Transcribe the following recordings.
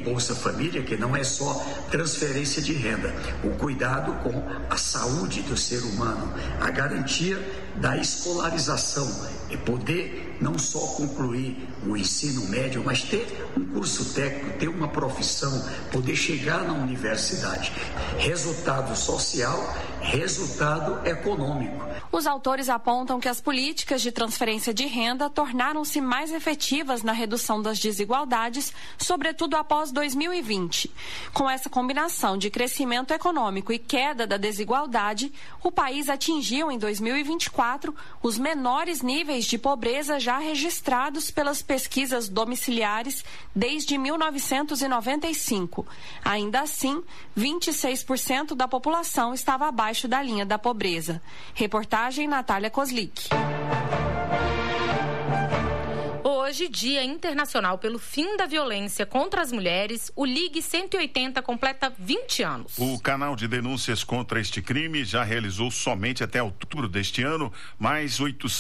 Bolsa Família, que não é só transferência de renda, o cuidado com a saúde do ser humano, a garantia da escolarização, e poder não só concluir o ensino médio, mas ter um curso técnico, ter uma profissão, poder chegar na universidade. Resultado social, resultado econômico. Os autores apontam que as políticas de transferência de renda tornaram-se mais efetivas na redução das desigualdades, sobretudo após 2020. Com essa combinação de crescimento econômico e queda da desigualdade, o país atingiu em 2024 os menores níveis de pobreza já registrados pelas pesquisas domiciliares desde 1995. Ainda assim, 26% da população estava abaixo da linha da pobreza. Reportagem Natália Kozlik. Hoje, Dia Internacional pelo Fim da Violência contra as Mulheres, o Ligue 180 completa 20 anos. O canal de denúncias contra este crime já realizou somente até outubro deste ano mais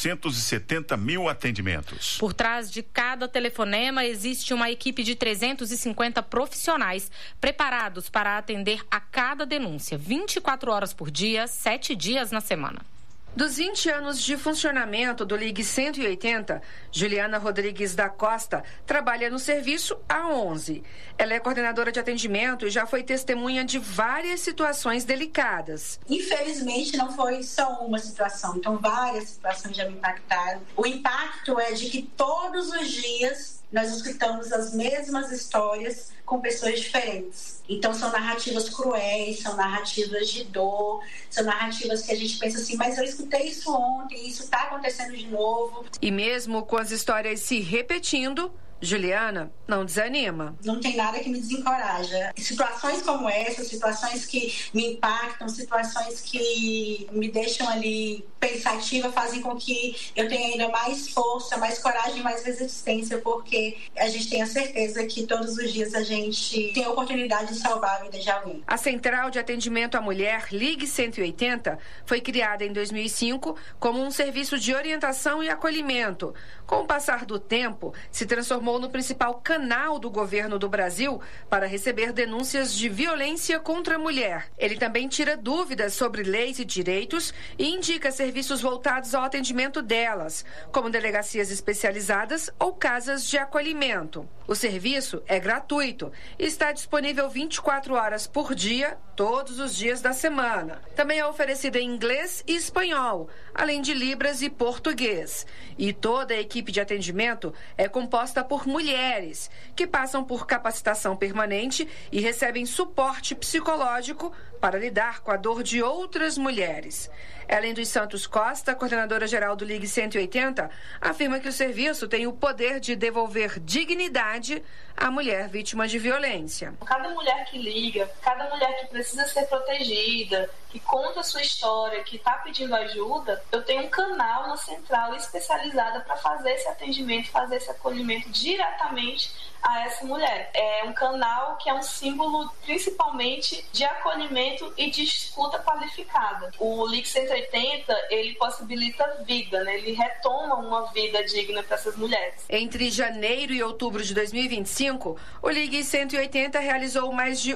870 mil atendimentos. Por trás de cada telefonema existe uma equipe de 350 profissionais preparados para atender a cada denúncia, 24 horas por dia, 7 dias na semana. Dos 20 anos de funcionamento do Ligue 180, Juliana Rodrigues da Costa trabalha no serviço há 11. Ela é coordenadora de atendimento e já foi testemunha de várias situações delicadas. Infelizmente, não foi só uma situação, então várias situações já me impactaram. O impacto é de que todos os dias nós escutamos as mesmas histórias com pessoas diferentes. Então são narrativas cruéis, são narrativas de dor, são narrativas que a gente pensa assim, mas eu escutei isso ontem, isso está acontecendo de novo. E mesmo com as histórias se repetindo, Juliana não desanima. Não tem nada que me desencoraja. Situações como essa, situações que me impactam, situações que me deixam ali pensativa, fazem com que eu tenha ainda mais força, mais coragem, mais resistência, porque a gente tem a certeza que todos os dias a gente tem a oportunidade de salvar a vida de alguém. A Central de Atendimento à Mulher, Ligue 180, foi criada em 2005 como um serviço de orientação e acolhimento. Com o passar do tempo, se transformou no principal canal do governo do Brasil para receber denúncias de violência contra a mulher. Ele também tira dúvidas sobre leis e direitos e indica serviços voltados ao atendimento delas, como delegacias especializadas ou casas de acolhimento. O serviço é gratuito e está disponível 24 horas por dia, todos os dias da semana. Também é oferecido em inglês e espanhol, além de libras e português. E toda a equipe de atendimento é composta por mulheres, que passam por capacitação permanente e recebem suporte psicológico para lidar com a dor de outras mulheres. Ellen dos Santos Costa, coordenadora geral do Ligue 180, afirma que o serviço tem o poder de devolver dignidade à mulher vítima de violência. Cada mulher que liga, cada mulher que precisa ser protegida, que conta a sua história, que está pedindo ajuda, eu tenho um canal na central especializada para fazer esse atendimento, fazer esse acolhimento diretamente a essa mulher. É um canal que é um símbolo principalmente de acolhimento e de escuta qualificada. O Ligue 180, ele possibilita vida, né? Ele retoma uma vida digna para essas mulheres. Entre janeiro e outubro de 2025, o Ligue 180 realizou mais de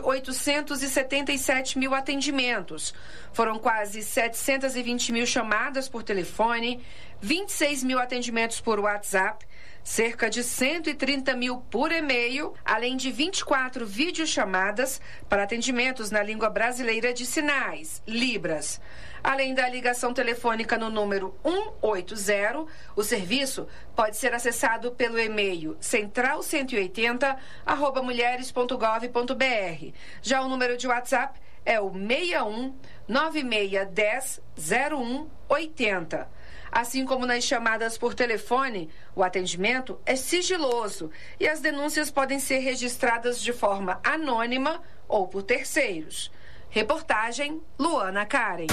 877 mil atendimentos. Foram quase 720 mil chamadas por telefone, 26 mil atendimentos por WhatsApp, cerca de 130 mil por e-mail, além de 24 videochamadas para atendimentos na língua brasileira de sinais, Libras. Além da ligação telefônica no número 180, o serviço pode ser acessado pelo e-mail central180@mulheres.gov.br. Já o número de WhatsApp é o 61 9610 0180. Assim como nas chamadas por telefone, o atendimento é sigiloso e as denúncias podem ser registradas de forma anônima ou por terceiros. Reportagem Luana Karen.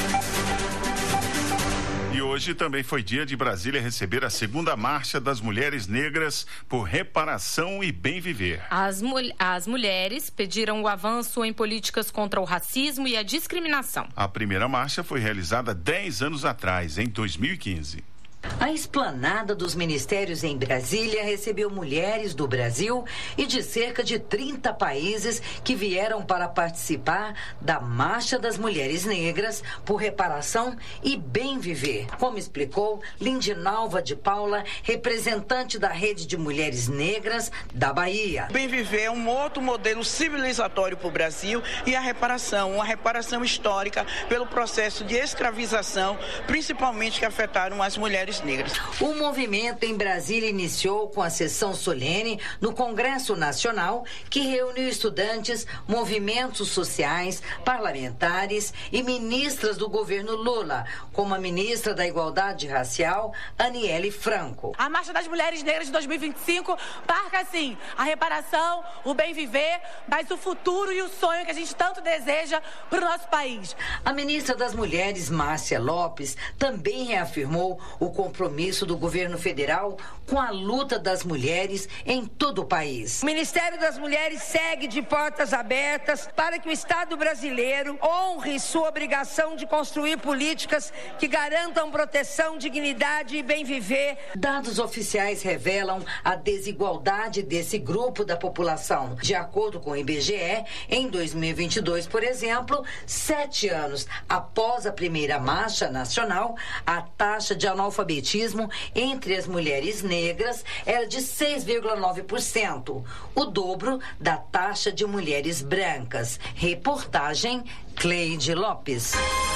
E hoje também foi dia de Brasília receber a segunda marcha das mulheres negras por reparação e bem viver. As mulheres pediram o avanço em políticas contra o racismo e a discriminação. A primeira marcha foi realizada 10 anos atrás, em 2015. A esplanada dos ministérios em Brasília recebeu mulheres do Brasil e de cerca de 30 países que vieram para participar da Marcha das Mulheres Negras por Reparação e Bem Viver, como explicou Lindinalva de Paula, representante da Rede de Mulheres Negras da Bahia. Bem Viver é um outro modelo civilizatório para o Brasil e a reparação, uma reparação histórica pelo processo de escravização, principalmente que afetaram as mulheres negras. O movimento em Brasília iniciou com a sessão solene no Congresso Nacional, que reuniu estudantes, movimentos sociais, parlamentares e ministras do governo Lula, como a ministra da Igualdade Racial, Aniele Franco. A Marcha das Mulheres Negras de 2025 marca, assim, a reparação, o bem viver, mas o futuro e o sonho que a gente tanto deseja para o nosso país. A ministra das Mulheres, Márcia Lopes, também reafirmou o compromisso do governo federal com a luta das mulheres em todo o país. O Ministério das Mulheres segue de portas abertas para que o Estado brasileiro honre sua obrigação de construir políticas que garantam proteção, dignidade e bem viver. Dados oficiais revelam a desigualdade desse grupo da população. De acordo com o IBGE, em 2022, por exemplo, 7 anos após a primeira marcha nacional, a taxa de analfabetismo entre as mulheres negras era de 6,9%, o dobro da taxa de mulheres brancas. Reportagem Cleide Lopes.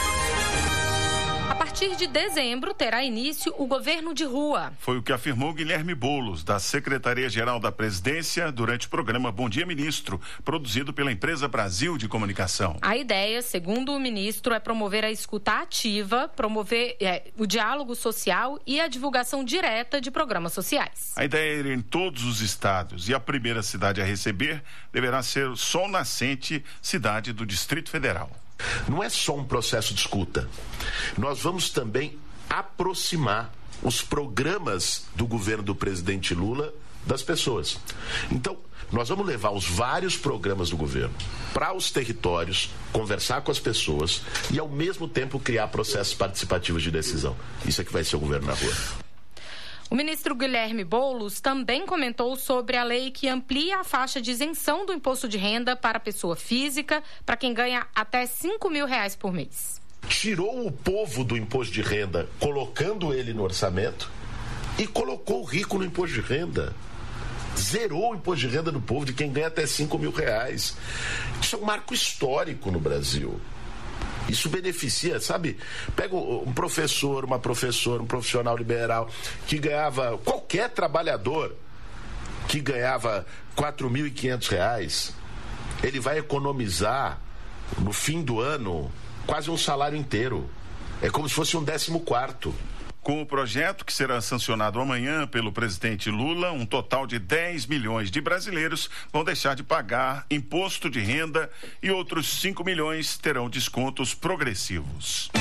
A partir de dezembro, terá início o governo de rua. Foi o que afirmou Guilherme Boulos, da Secretaria-Geral da Presidência, durante o programa Bom Dia Ministro, produzido pela empresa Brasil de Comunicação. A ideia, segundo o ministro, é promover a escuta ativa, promover o diálogo social e a divulgação direta de programas sociais. A ideia é ir em todos os estados e a primeira cidade a receber deverá ser Sol Nascente, cidade do Distrito Federal. Não é só um processo de escuta. Nós vamos também aproximar os programas do governo do presidente Lula das pessoas. Então, nós vamos levar os vários programas do governo para os territórios, conversar com as pessoas e, ao mesmo tempo, criar processos participativos de decisão. Isso é que vai ser o governo na rua. O ministro Guilherme Boulos também comentou sobre a lei que amplia a faixa de isenção do imposto de renda para a pessoa física, para quem ganha até R$5 mil por mês. Tirou o povo do imposto de renda, colocando ele no orçamento, e colocou o rico no imposto de renda. Zerou o imposto de renda do povo, de quem ganha até R$5 mil. Isso é um marco histórico no Brasil. Isso beneficia, sabe? Pega um professor, uma professora, um profissional liberal que ganhava, qualquer trabalhador que ganhava R$4.500, ele vai economizar no fim do ano quase um salário inteiro. É como se fosse um 14º. Com o projeto, que será sancionado amanhã pelo presidente Lula, um total de 10 milhões de brasileiros vão deixar de pagar imposto de renda e outros 5 milhões terão descontos progressivos.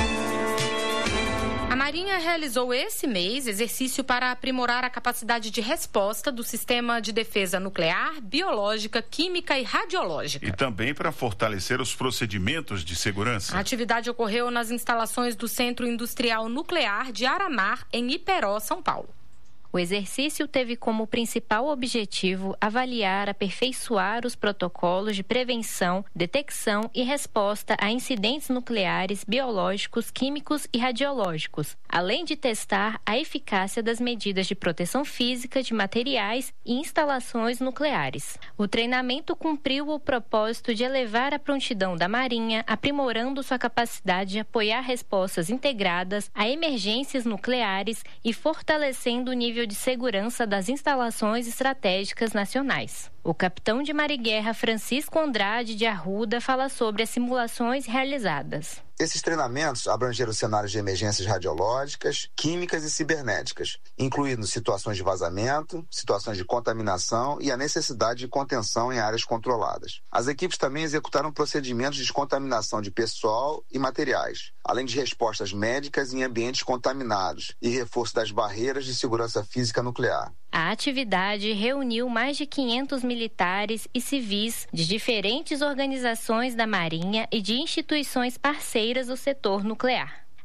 A Marinha realizou esse mês exercício para aprimorar a capacidade de resposta do sistema de defesa nuclear, biológica, química e radiológica. E também para fortalecer os procedimentos de segurança. A atividade ocorreu nas instalações do Centro Industrial Nuclear de Aramar, em Iperó, São Paulo. O exercício teve como principal objetivo avaliar, aperfeiçoar os protocolos de prevenção, detecção e resposta a incidentes nucleares, biológicos, químicos e radiológicos, além de testar a eficácia das medidas de proteção física de materiais e instalações nucleares. O treinamento cumpriu o propósito de elevar a prontidão da Marinha, aprimorando sua capacidade de apoiar respostas integradas a emergências nucleares e fortalecendo o nível de segurança das instalações estratégicas nacionais. O capitão de Mariguerra Francisco Andrade de Arruda fala sobre as simulações realizadas. Esses treinamentos abrangeram cenários de emergências radiológicas, químicas e cibernéticas, incluindo situações de vazamento, situações de contaminação e a necessidade de contenção em áreas controladas. As equipes também executaram procedimentos de descontaminação de pessoal e materiais, além de respostas médicas em ambientes contaminados e reforço das barreiras de segurança física nuclear. A atividade reuniu mais de 500 militares e civis de diferentes organizações da Marinha e de instituições parceiras do setor nuclear.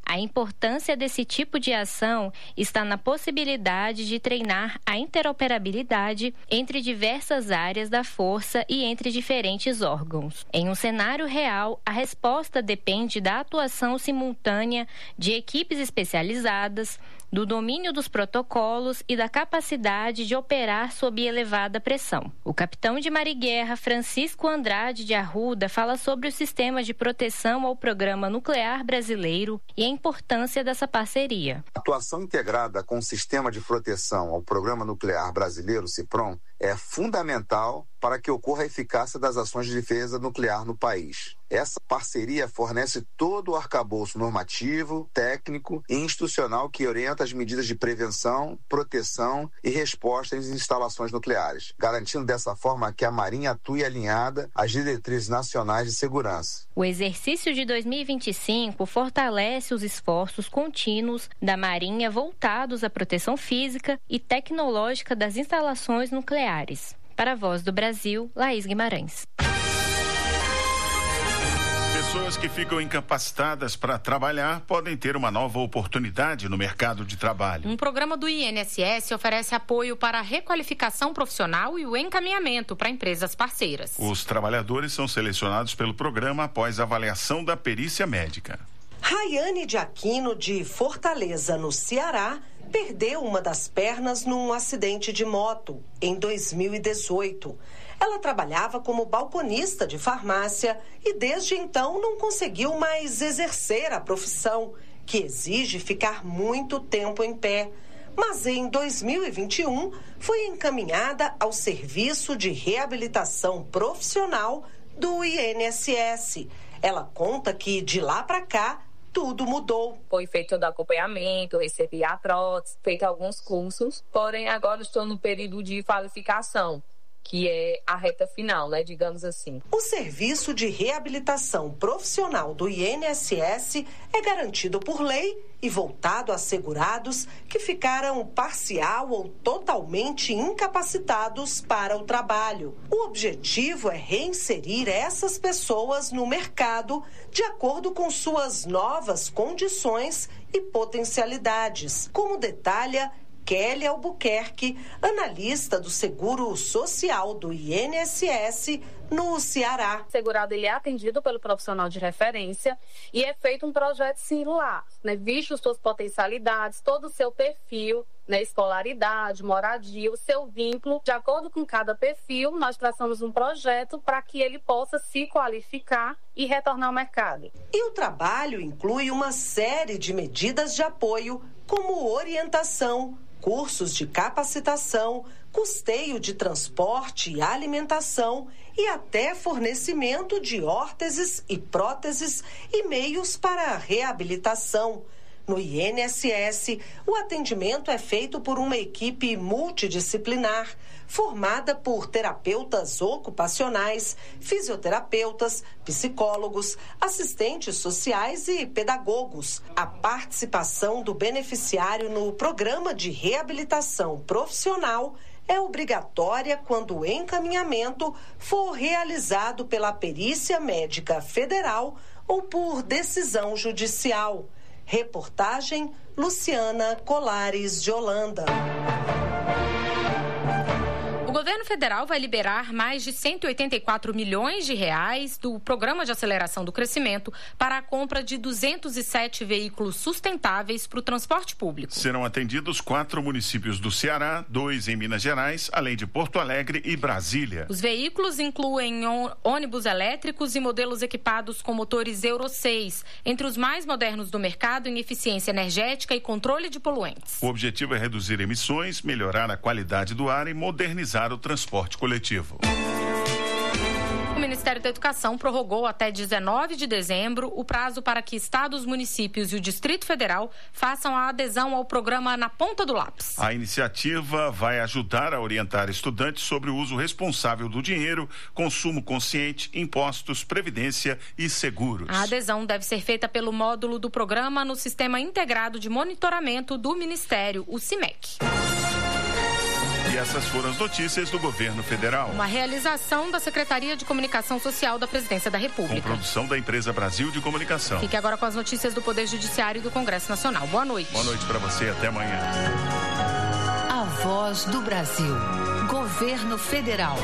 A importância desse tipo de ação está na possibilidade de treinar a interoperabilidade entre diversas áreas da força e entre diferentes órgãos. Em um cenário real, a resposta depende da atuação simultânea de equipes especializadas, do domínio dos protocolos e da capacidade de operar sob elevada pressão. O capitão de Mariguerra, Francisco Andrade de Arruda, fala sobre o sistema de proteção ao programa nuclear brasileiro e a importância dessa parceria. A atuação integrada com o sistema de proteção ao programa nuclear brasileiro, CIPROM, é fundamental para que ocorra a eficácia das ações de defesa nuclear no país. Essa parceria fornece todo o arcabouço normativo, técnico e institucional que orienta as medidas de prevenção, proteção e resposta às instalações nucleares, garantindo dessa forma que a Marinha atue alinhada às diretrizes nacionais de segurança. O exercício de 2025 fortalece os esforços contínuos da Marinha voltados à proteção física e tecnológica das instalações nucleares. Para a Voz do Brasil, Laís Guimarães. Pessoas que ficam incapacitadas para trabalhar podem ter uma nova oportunidade no mercado de trabalho. Um programa do INSS oferece apoio para a requalificação profissional e o encaminhamento para empresas parceiras. Os trabalhadores são selecionados pelo programa após avaliação da perícia médica. Raiane de Aquino, de Fortaleza, no Ceará, perdeu uma das pernas num acidente de moto em 2018. Ela trabalhava como balconista de farmácia e desde então não conseguiu mais exercer a profissão, que exige ficar muito tempo em pé. Mas em 2021 foi encaminhada ao Serviço de Reabilitação Profissional do INSS. Ela conta que de lá para cá tudo mudou. Foi feito todo acompanhamento, recebi a prótese, feito alguns cursos, porém agora estou no período de qualificação, que é a reta final, né, digamos assim. O Serviço de Reabilitação Profissional do INSS é garantido por lei e voltado a segurados que ficaram parcial ou totalmente incapacitados para o trabalho. O objetivo é reinserir essas pessoas no mercado de acordo com suas novas condições e potencialidades, como detalha Kelly Albuquerque, analista do Seguro Social do INSS no Ceará. O segurado ele é atendido pelo profissional de referência e é feito um projeto singular, né, visto suas potencialidades, todo o seu perfil, né, escolaridade, moradia, o seu vínculo. De acordo com cada perfil, nós traçamos um projeto para que ele possa se qualificar e retornar ao mercado. E o trabalho inclui uma série de medidas de apoio, como orientação, cursos de capacitação, custeio de transporte e alimentação e até fornecimento de órteses e próteses e meios para a reabilitação. No INSS, o atendimento é feito por uma equipe multidisciplinar, formada por terapeutas ocupacionais, fisioterapeutas, psicólogos, assistentes sociais e pedagogos. A participação do beneficiário no programa de reabilitação profissional é obrigatória quando o encaminhamento for realizado pela Perícia Médica Federal ou por decisão judicial. Reportagem Luciana Colares de Holanda. O governo federal vai liberar mais de 184 milhões de reais do Programa de Aceleração do Crescimento para a compra de 207 veículos sustentáveis para o transporte público. Serão atendidos 4 municípios do Ceará, 2 em Minas Gerais, além de Porto Alegre e Brasília. Os veículos incluem ônibus elétricos e modelos equipados com motores Euro 6, entre os mais modernos do mercado em eficiência energética e controle de poluentes. O objetivo é reduzir emissões, melhorar a qualidade do ar e modernizar o transporte coletivo. O Ministério da Educação prorrogou até 19 de dezembro o prazo para que estados, municípios e o Distrito Federal façam a adesão ao programa Na Ponta do Lápis. A iniciativa vai ajudar a orientar estudantes sobre o uso responsável do dinheiro, consumo consciente, impostos, previdência e seguros. A adesão deve ser feita pelo módulo do programa no Sistema Integrado de Monitoramento do Ministério, o CIMEC. E essas foram as notícias do governo federal. Uma realização da Secretaria de Comunicação Social da Presidência da República. Com produção da Empresa Brasil de Comunicação. Fique agora com as notícias do Poder Judiciário e do Congresso Nacional. Boa noite. Boa noite para você, até amanhã. A Voz do Brasil. Governo Federal.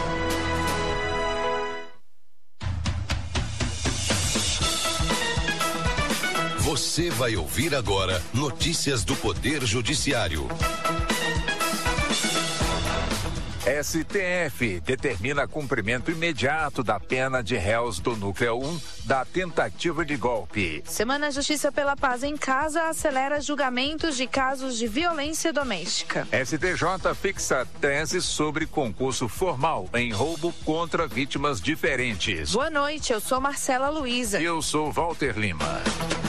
Você vai ouvir agora notícias do Poder Judiciário. STF determina cumprimento imediato da pena de réus do Núcleo 1 da tentativa de golpe. Semana Justiça pela Paz em Casa acelera julgamentos de casos de violência doméstica. STJ fixa tese sobre concurso formal em roubo contra vítimas diferentes. Boa noite, eu sou Marcela Luiza. Eu sou Walter Lima.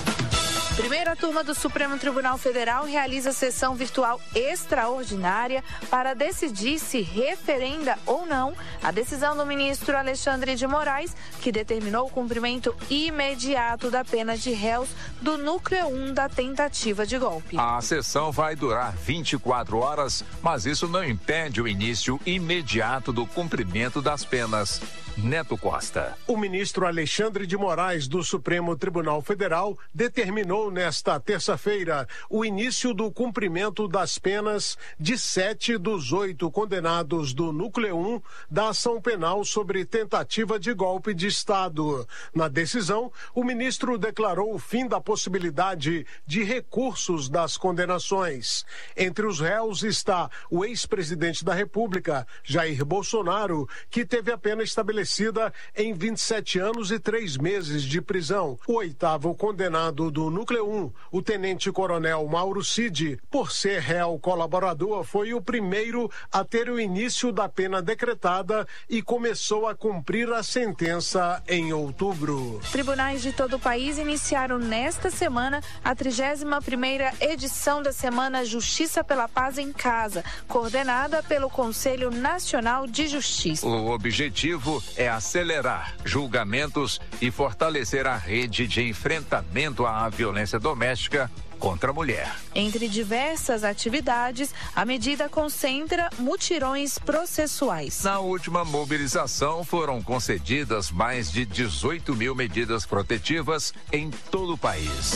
Primeira turma do Supremo Tribunal Federal realiza sessão virtual extraordinária para decidir se referenda ou não a decisão do ministro Alexandre de Moraes, que determinou o cumprimento imediato da pena de réus do Núcleo 1 da tentativa de golpe. A sessão vai durar 24 horas, mas isso não impede o início imediato do cumprimento das penas. Neto Costa. O ministro Alexandre de Moraes, do Supremo Tribunal Federal, determinou nesta terça-feira o início do cumprimento das penas de 7 dos 8 condenados do Núcleo 1 da ação penal sobre tentativa de golpe de Estado. Na decisão, o ministro declarou o fim da possibilidade de recursos das condenações. Entre os réus está o ex-presidente da República, Jair Bolsonaro, que teve a pena estabelecida em 27 anos e 3 meses de prisão. O 8º condenado do Núcleo 1, o tenente-coronel Mauro Cid, por ser réu colaborador, foi o primeiro a ter o início da pena decretada e começou a cumprir a sentença em outubro. Tribunais de todo o país iniciaram nesta semana a 31ª edição da Semana Justiça pela Paz em Casa, coordenada pelo Conselho Nacional de Justiça. O objetivo é acelerar julgamentos e fortalecer a rede de enfrentamento à violência doméstica contra a mulher. Entre diversas atividades, a medida concentra mutirões processuais. Na última mobilização, foram concedidas mais de 18 mil medidas protetivas em todo o país.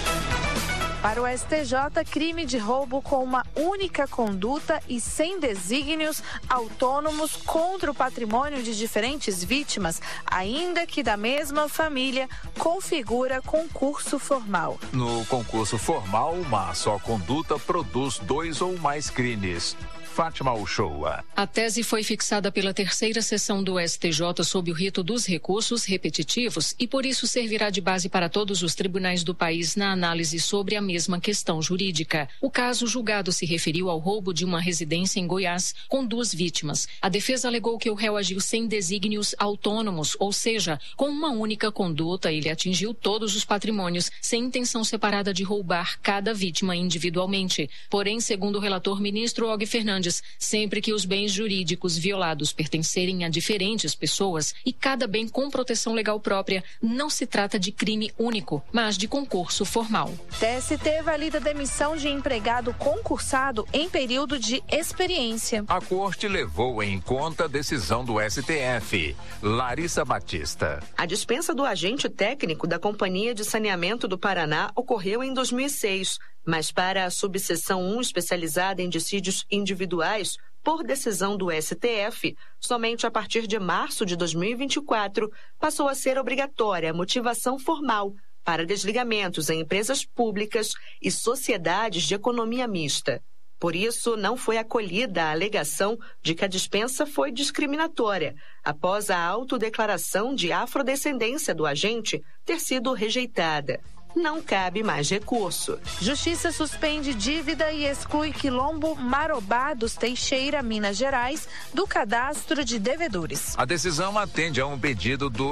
Para o STJ, crime de roubo com uma única conduta e sem desígnios autônomos contra o patrimônio de diferentes vítimas, ainda que da mesma família, configura concurso formal. No concurso formal, uma só conduta produz 2 ou mais crimes. Fátima Uchoa. A tese foi fixada pela terceira sessão do STJ sob o rito dos recursos repetitivos e por isso servirá de base para todos os tribunais do país na análise sobre a mesma questão jurídica. O caso julgado se referiu ao roubo de uma residência em Goiás com 2 vítimas. A defesa alegou que o réu agiu sem desígnios autônomos, ou seja, com uma única conduta, ele atingiu todos os patrimônios sem intenção separada de roubar cada vítima individualmente. Porém, segundo o relator ministro Og Fernandes, sempre que os bens jurídicos violados pertencerem a diferentes pessoas e cada bem com proteção legal própria, não se trata de crime único, mas de concurso formal. TST valida demissão de empregado concursado em período de experiência. A corte levou em conta a decisão do STF. Larissa Batista. A dispensa do agente técnico da Companhia de Saneamento do Paraná ocorreu em 2006. Mas para a subseção 1 especializada em dissídios individuais, por decisão do STF, somente a partir de março de 2024, passou a ser obrigatória a motivação formal para desligamentos em empresas públicas e sociedades de economia mista. Por isso, não foi acolhida a alegação de que a dispensa foi discriminatória, após a autodeclaração de afrodescendência do agente ter sido rejeitada. Não cabe mais recurso. Justiça suspende dívida e exclui Quilombo Marobá dos Teixeira, Minas Gerais, do cadastro de devedores. A decisão atende a um pedido do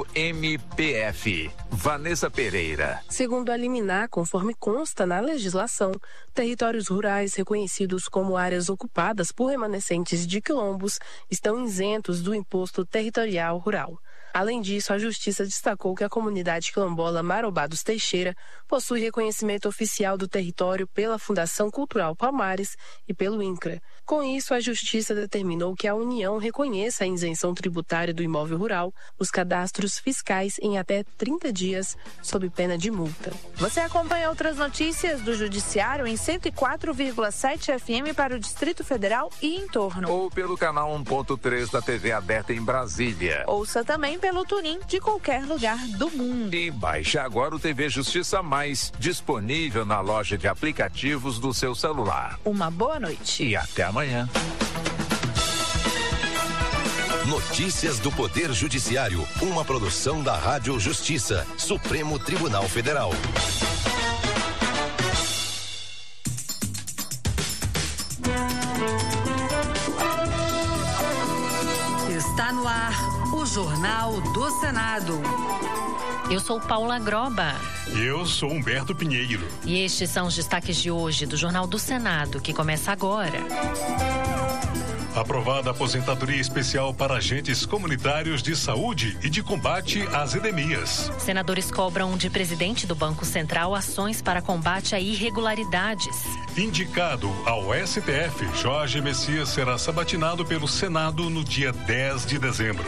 MPF. Vanessa Pereira. Segundo a liminar, conforme consta na legislação, territórios rurais reconhecidos como áreas ocupadas por remanescentes de quilombos estão isentos do imposto territorial rural. Além disso, a Justiça destacou que a comunidade quilombola Marobá dos Teixeira possui reconhecimento oficial do território pela Fundação Cultural Palmares e pelo INCRA. Com isso, a Justiça determinou que a União reconheça a isenção tributária do imóvel rural nos cadastros fiscais em até 30 dias, sob pena de multa. Você acompanha outras notícias do Judiciário em 104,7 FM para o Distrito Federal e em torno. Ou pelo canal 1.3 da TV aberta em Brasília. Ouça também pelo TuneIn de qualquer lugar do mundo. E baixe agora o TV Justiça Mais, disponível na loja de aplicativos do seu celular. Uma boa noite. E até amanhã. Notícias do Poder Judiciário, uma produção da Rádio Justiça, Supremo Tribunal Federal. Está no ar o Jornal do Senado. Eu sou Paula Groba. E eu sou Humberto Pinheiro. E estes são os destaques de hoje do Jornal do Senado, que começa agora. Aprovada a aposentadoria especial para agentes comunitários de saúde e de combate às endemias. Senadores cobram de presidente do Banco Central ações para combate a irregularidades. Indicado ao STF, Jorge Messias será sabatinado pelo Senado no dia 10 de dezembro.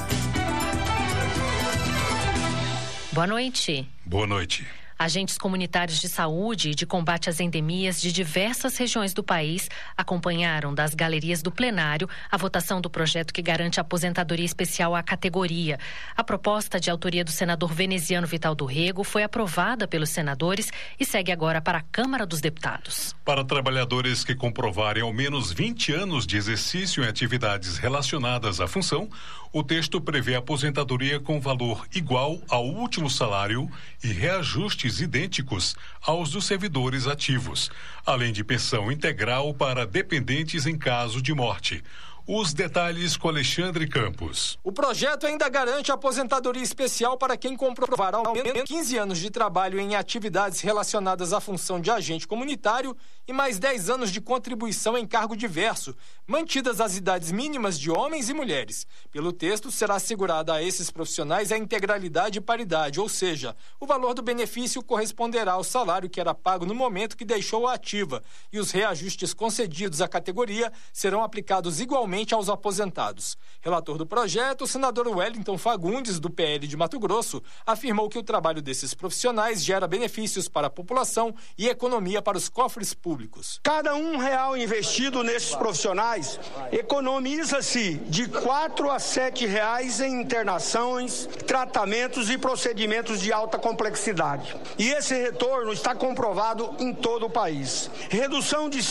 Boa noite. Boa noite. Agentes comunitários de saúde e de combate às endemias de diversas regiões do país acompanharam das galerias do plenário a votação do projeto que garante a aposentadoria especial à categoria. A proposta, de autoria do senador veneziano Vital do Rego, foi aprovada pelos senadores e segue agora para a Câmara dos Deputados. Para trabalhadores que comprovarem ao menos 20 anos de exercício em atividades relacionadas à função, o texto prevê aposentadoria com valor igual ao último salário e reajustes idênticos aos dos servidores ativos, além de pensão integral para dependentes em caso de morte. Os detalhes com Alexandre Campos. O projeto ainda garante a aposentadoria especial para quem comprovar ao menos 15 anos de trabalho em atividades relacionadas à função de agente comunitário e mais 10 anos de contribuição em cargo diverso, mantidas as idades mínimas de homens e mulheres. Pelo texto, será assegurada a esses profissionais a integralidade e paridade, ou seja, o valor do benefício corresponderá ao salário que era pago no momento que deixou a ativa, e os reajustes concedidos à categoria serão aplicados igualmente aos aposentados. Relator do projeto, o senador Wellington Fagundes, do PL de Mato Grosso, afirmou que o trabalho desses profissionais gera benefícios para a população e economia para os cofres públicos. Cada R$1 investido nesses profissionais economiza-se de R$4 a R$7 em internações, tratamentos e procedimentos de alta complexidade. E esse retorno está comprovado em todo o país. Redução de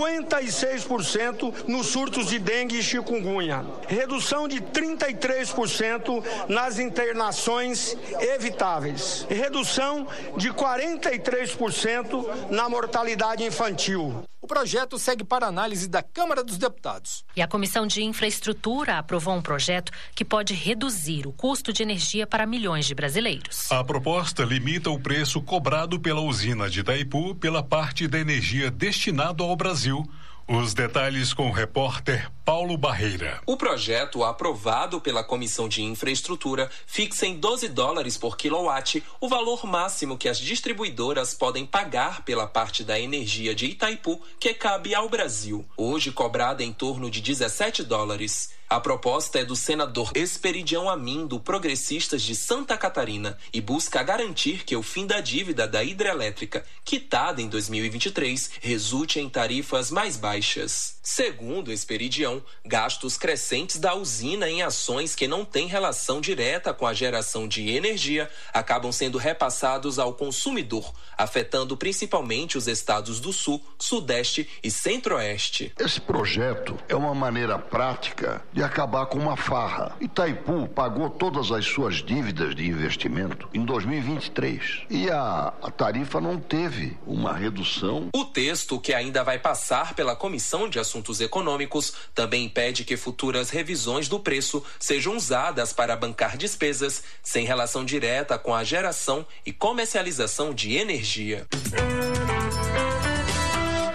56% nos surtos de dengue e chikungunya. Redução de 33% nas internações evitáveis. Redução de 43% na mortalidade infantil. O projeto segue para análise da Câmara dos Deputados. E a Comissão de Infraestrutura aprovou um projeto que pode reduzir o custo de energia para milhões de brasileiros. A proposta limita o preço cobrado pela usina de Itaipu pela parte da energia destinada ao Brasil. Os detalhes com o repórter Paulo Barreira. O projeto, aprovado pela Comissão de Infraestrutura, fixa em $12 por quilowatt o valor máximo que as distribuidoras podem pagar pela parte da energia de Itaipu que cabe ao Brasil, hoje cobrada em torno de $17. A proposta é do senador Esperidião Amin, do Progressistas de Santa Catarina, e busca garantir que o fim da dívida da hidrelétrica, quitada em 2023, resulte em tarifas mais baixas. Segundo Esperidião, gastos crescentes da usina em ações que não têm relação direta com a geração de energia acabam sendo repassados ao consumidor, afetando principalmente os estados do Sul, Sudeste e Centro-Oeste. Esse projeto é uma maneira prática de acabar com uma farra. Itaipu pagou todas as suas dívidas de investimento em 2023 e a tarifa não teve uma redução. O texto, que ainda vai passar pela Comissão de Assuntos Econômicos, também impede que futuras revisões do preço sejam usadas para bancar despesas sem relação direta com a geração e comercialização de energia.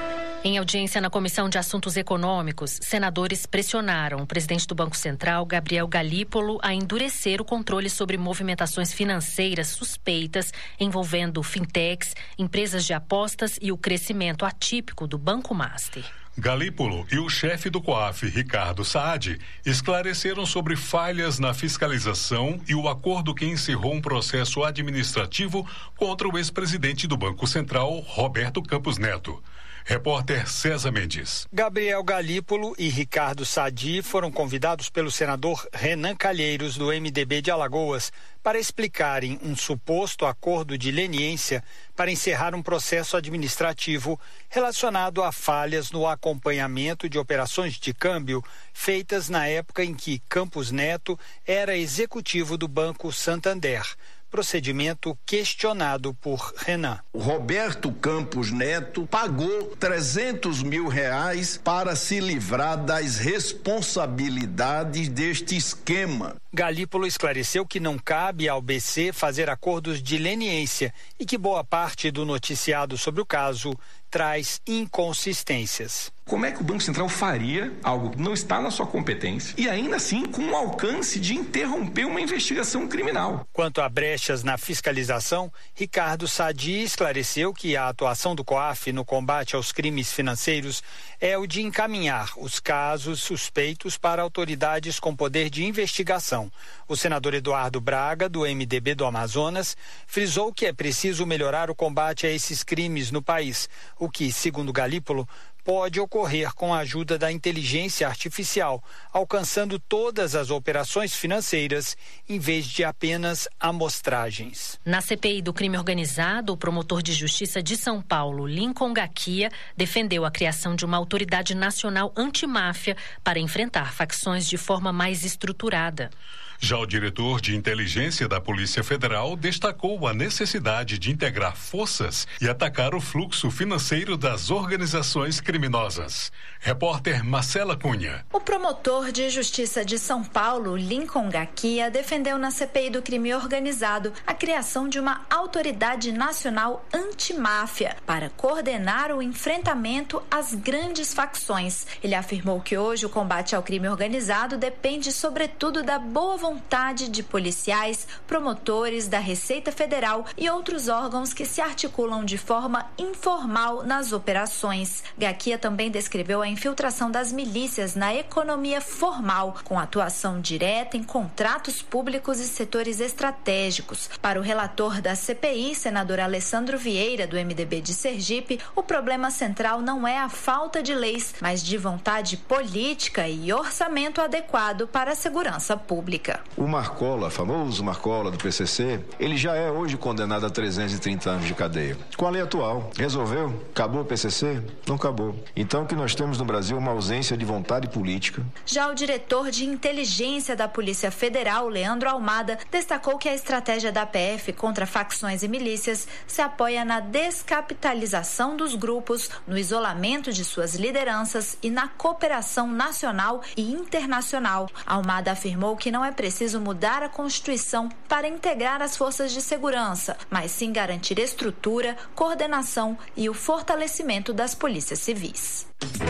Em audiência na Comissão de Assuntos Econômicos, senadores pressionaram o presidente do Banco Central, Gabriel Galípolo, a endurecer o controle sobre movimentações financeiras suspeitas envolvendo fintechs, empresas de apostas e o crescimento atípico do Banco Master. Galípolo e o chefe do COAF, Ricardo Saad, esclareceram sobre falhas na fiscalização e o acordo que encerrou um processo administrativo contra o ex-presidente do Banco Central, Roberto Campos Neto. Repórter César Mendes. Gabriel Galípolo e Ricardo Saad foram convidados pelo senador Renan Calheiros, do MDB de Alagoas, para explicarem um suposto acordo de leniência para encerrar um processo administrativo relacionado a falhas no acompanhamento de operações de câmbio feitas na época em que Campos Neto era executivo do Banco Santander. Procedimento questionado por Renan. O Roberto Campos Neto pagou R$300 mil para se livrar das responsabilidades deste esquema. Galípolo esclareceu que não cabe ao BC fazer acordos de leniência e que boa parte do noticiado sobre o caso traz inconsistências. Como é que o Banco Central faria algo que não está na sua competência e ainda assim com o alcance de interromper uma investigação criminal? Quanto a brechas na fiscalização, Ricardo Saad esclareceu que a atuação do COAF no combate aos crimes financeiros é o de encaminhar os casos suspeitos para autoridades com poder de investigação. O senador Eduardo Braga, do MDB do Amazonas, frisou que é preciso melhorar o combate a esses crimes no país, o que, segundo Galípolo, pode ocorrer com a ajuda da inteligência artificial, alcançando todas as operações financeiras, em vez de apenas amostragens. Na CPI do crime organizado, o promotor de justiça de São Paulo, Lincoln Gaquia, defendeu a criação de uma autoridade nacional antimáfia para enfrentar facções de forma mais estruturada. Já o diretor de inteligência da Polícia Federal destacou a necessidade de integrar forças e atacar o fluxo financeiro das organizações criminosas. Repórter Marcela Cunha. O promotor de justiça de São Paulo, Lincoln Gaquia, defendeu na CPI do crime organizado a criação de uma autoridade nacional antimáfia para coordenar o enfrentamento às grandes facções. Ele afirmou que hoje o combate ao crime organizado depende sobretudo da boa vontade de policiais, promotores da Receita Federal e outros órgãos que se articulam de forma informal nas operações. Gaquia também descreveu a infiltração das milícias na economia formal, com atuação direta em contratos públicos e setores estratégicos. Para o relator da CPI, senador Alessandro Vieira, do MDB de Sergipe, o problema central não é a falta de leis, mas de vontade política e orçamento adequado para a segurança pública. O Marcola, famoso Marcola do PCC, ele já é hoje condenado a 330 anos de cadeia. Com a lei atual, resolveu? Acabou o PCC? Não acabou. Então o que nós temos no Brasil é uma ausência de vontade política. Já o diretor de inteligência da Polícia Federal, Leandro Almada, destacou que a estratégia da PF contra facções e milícias se apoia na descapitalização dos grupos, no isolamento de suas lideranças e na cooperação nacional e internacional. Almada afirmou que não é preciso mudar a Constituição para integrar as forças de segurança, mas sim garantir estrutura, coordenação e o fortalecimento das polícias civis.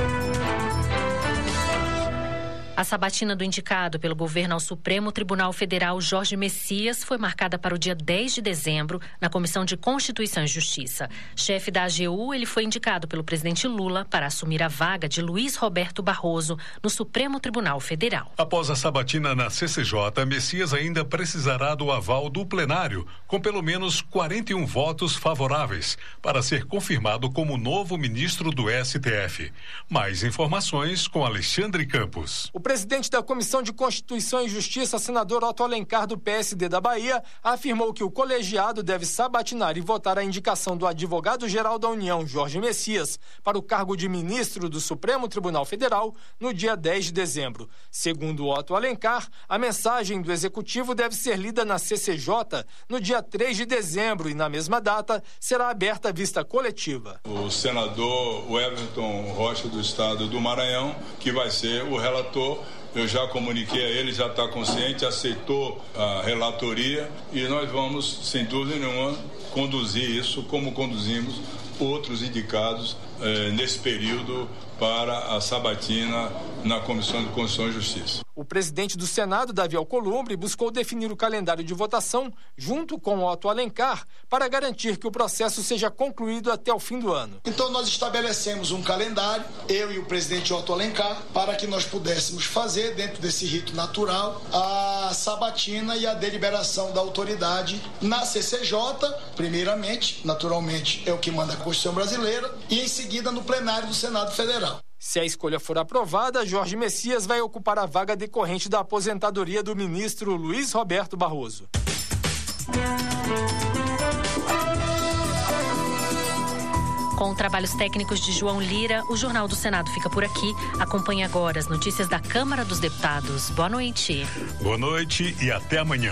A sabatina do indicado pelo governo ao Supremo Tribunal Federal, Jorge Messias, foi marcada para o dia 10 de dezembro na Comissão de Constituição e Justiça. Chefe da AGU, ele foi indicado pelo presidente Lula para assumir a vaga de Luiz Roberto Barroso no Supremo Tribunal Federal. Após a sabatina na CCJ, Messias ainda precisará do aval do plenário, com pelo menos 41 votos favoráveis, para ser confirmado como novo ministro do STF. Mais informações com Alexandre Campos. O presidente da Comissão de Constituição e Justiça, senador Otto Alencar, do PSD da Bahia, afirmou que o colegiado deve sabatinar e votar a indicação do advogado-geral da União, Jorge Messias, para o cargo de ministro do Supremo Tribunal Federal no dia 10 de dezembro. Segundo Otto Alencar, a mensagem do executivo deve ser lida na CCJ no dia 3 de dezembro e, na mesma data, será aberta a vista coletiva. O senador Wellington Rocha, do estado do Maranhão, que vai ser o relator, eu já comuniquei a ele, já está consciente, aceitou a relatoria e nós vamos, sem dúvida nenhuma, conduzir isso como conduzimos outros indicados nesse período para a sabatina na Comissão de Constituição e Justiça. O presidente do Senado, Davi Alcolumbre, buscou definir o calendário de votação junto com Otto Alencar para garantir que o processo seja concluído até o fim do ano. Então nós estabelecemos um calendário, eu e o presidente Otto Alencar, para que nós pudéssemos fazer, dentro desse rito natural, a sabatina e a deliberação da autoridade na CCJ, primeiramente, naturalmente é o que manda a Constituição brasileira, e em seguida no plenário do Senado Federal. Se a escolha for aprovada, Jorge Messias vai ocupar a vaga decorrente da aposentadoria do ministro Luiz Roberto Barroso. Com trabalhos técnicos de João Lira, o Jornal do Senado fica por aqui. Acompanhe agora as notícias da Câmara dos Deputados. Boa noite. Boa noite e até amanhã.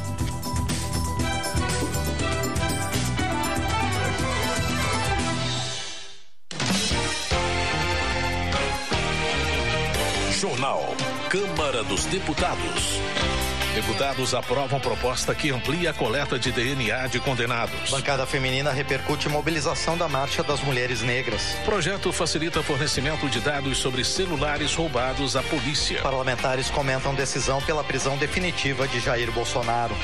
Jornal Câmara dos Deputados. Deputados aprovam proposta que amplia a coleta de DNA de condenados. Bancada feminina repercute mobilização da Marcha das Mulheres Negras. Projeto facilita fornecimento de dados sobre celulares roubados à polícia. Parlamentares comentam decisão pela prisão definitiva de Jair Bolsonaro.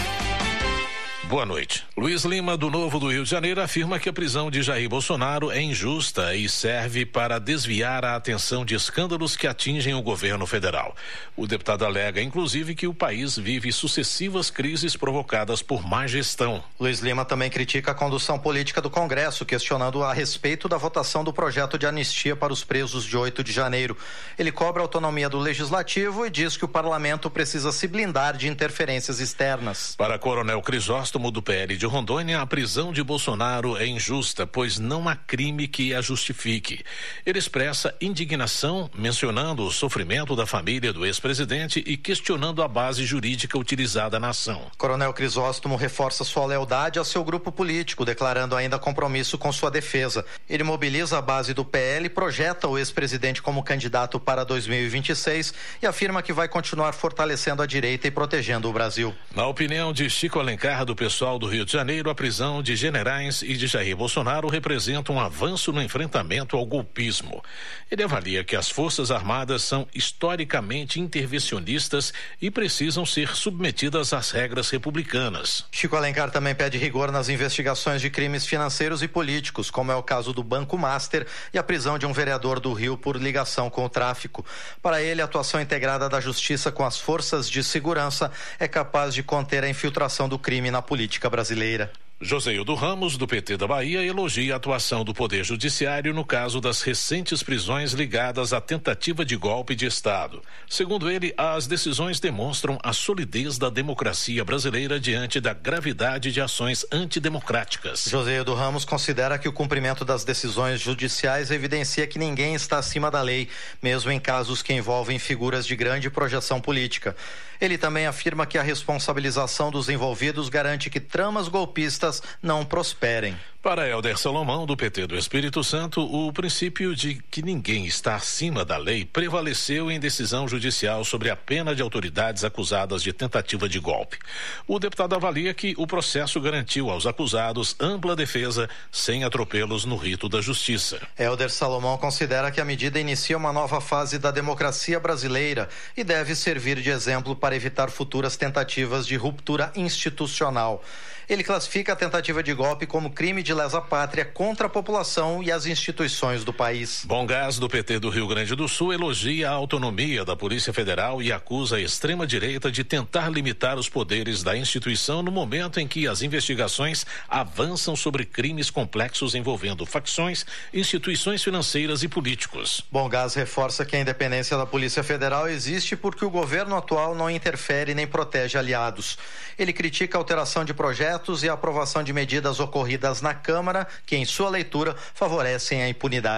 Boa noite. Luiz Lima, do Novo do Rio de Janeiro, afirma que a prisão de Jair Bolsonaro é injusta e serve para desviar a atenção de escândalos que atingem o governo federal. O deputado alega, inclusive, que o país vive sucessivas crises provocadas por má gestão. Luiz Lima também critica a condução política do Congresso, questionando a respeito da votação do projeto de anistia para os presos de 8 de janeiro. Ele cobra a autonomia do Legislativo e diz que o parlamento precisa se blindar de interferências externas. Para Coronel Crisóstomo, do PL de Rondônia, a prisão de Bolsonaro é injusta, pois não há crime que a justifique. Ele expressa indignação, mencionando o sofrimento da família do ex-presidente e questionando a base jurídica utilizada na ação. Coronel Crisóstomo reforça sua lealdade a seu grupo político, declarando ainda compromisso com sua defesa. Ele mobiliza a base do PL e projeta o ex-presidente como candidato para 2026 e afirma que vai continuar fortalecendo a direita e protegendo o Brasil. Na opinião de Chico Alencar, do pessoal do Rio de Janeiro, a prisão de generais e de Jair Bolsonaro representa um avanço no enfrentamento ao golpismo. Ele avalia que as Forças Armadas são historicamente intervencionistas e precisam ser submetidas às regras republicanas. Chico Alencar também pede rigor nas investigações de crimes financeiros e políticos, como é o caso do Banco Master e a prisão de um vereador do Rio por ligação com o tráfico. Para ele, a atuação integrada da Justiça com as forças de segurança é capaz de conter a infiltração do crime na política brasileira. Joseildo Ramos, do PT da Bahia, elogia a atuação do Poder Judiciário no caso das recentes prisões ligadas à tentativa de golpe de Estado. Segundo ele, as decisões demonstram a solidez da democracia brasileira diante da gravidade de ações antidemocráticas. Joseildo Ramos considera que o cumprimento das decisões judiciais evidencia que ninguém está acima da lei, mesmo em casos que envolvem figuras de grande projeção política. Ele também afirma que a responsabilização dos envolvidos garante que tramas golpistas não prosperem. Para Helder Salomão, do PT do Espírito Santo, o princípio de que ninguém está acima da lei prevaleceu em decisão judicial sobre a pena de autoridades acusadas de tentativa de golpe. O deputado avalia que o processo garantiu aos acusados ampla defesa, sem atropelos no rito da justiça. Helder Salomão considera que a medida inicia uma nova fase da democracia brasileira e deve servir de exemplo para evitar futuras tentativas de ruptura institucional. Ele classifica a tentativa de golpe como crime de lesa pátria contra a população e as instituições do país. Bom Gás, do PT do Rio Grande do Sul, elogia a autonomia da Polícia Federal e acusa a extrema-direita de tentar limitar os poderes da instituição no momento em que as investigações avançam sobre crimes complexos envolvendo facções, instituições financeiras e políticos. Bom Gás reforça que a independência da Polícia Federal existe porque o governo atual não interfere nem protege aliados. Ele critica a alteração de projetos e a aprovação de medidas ocorridas na Câmara que, em sua leitura, favorecem a impunidade.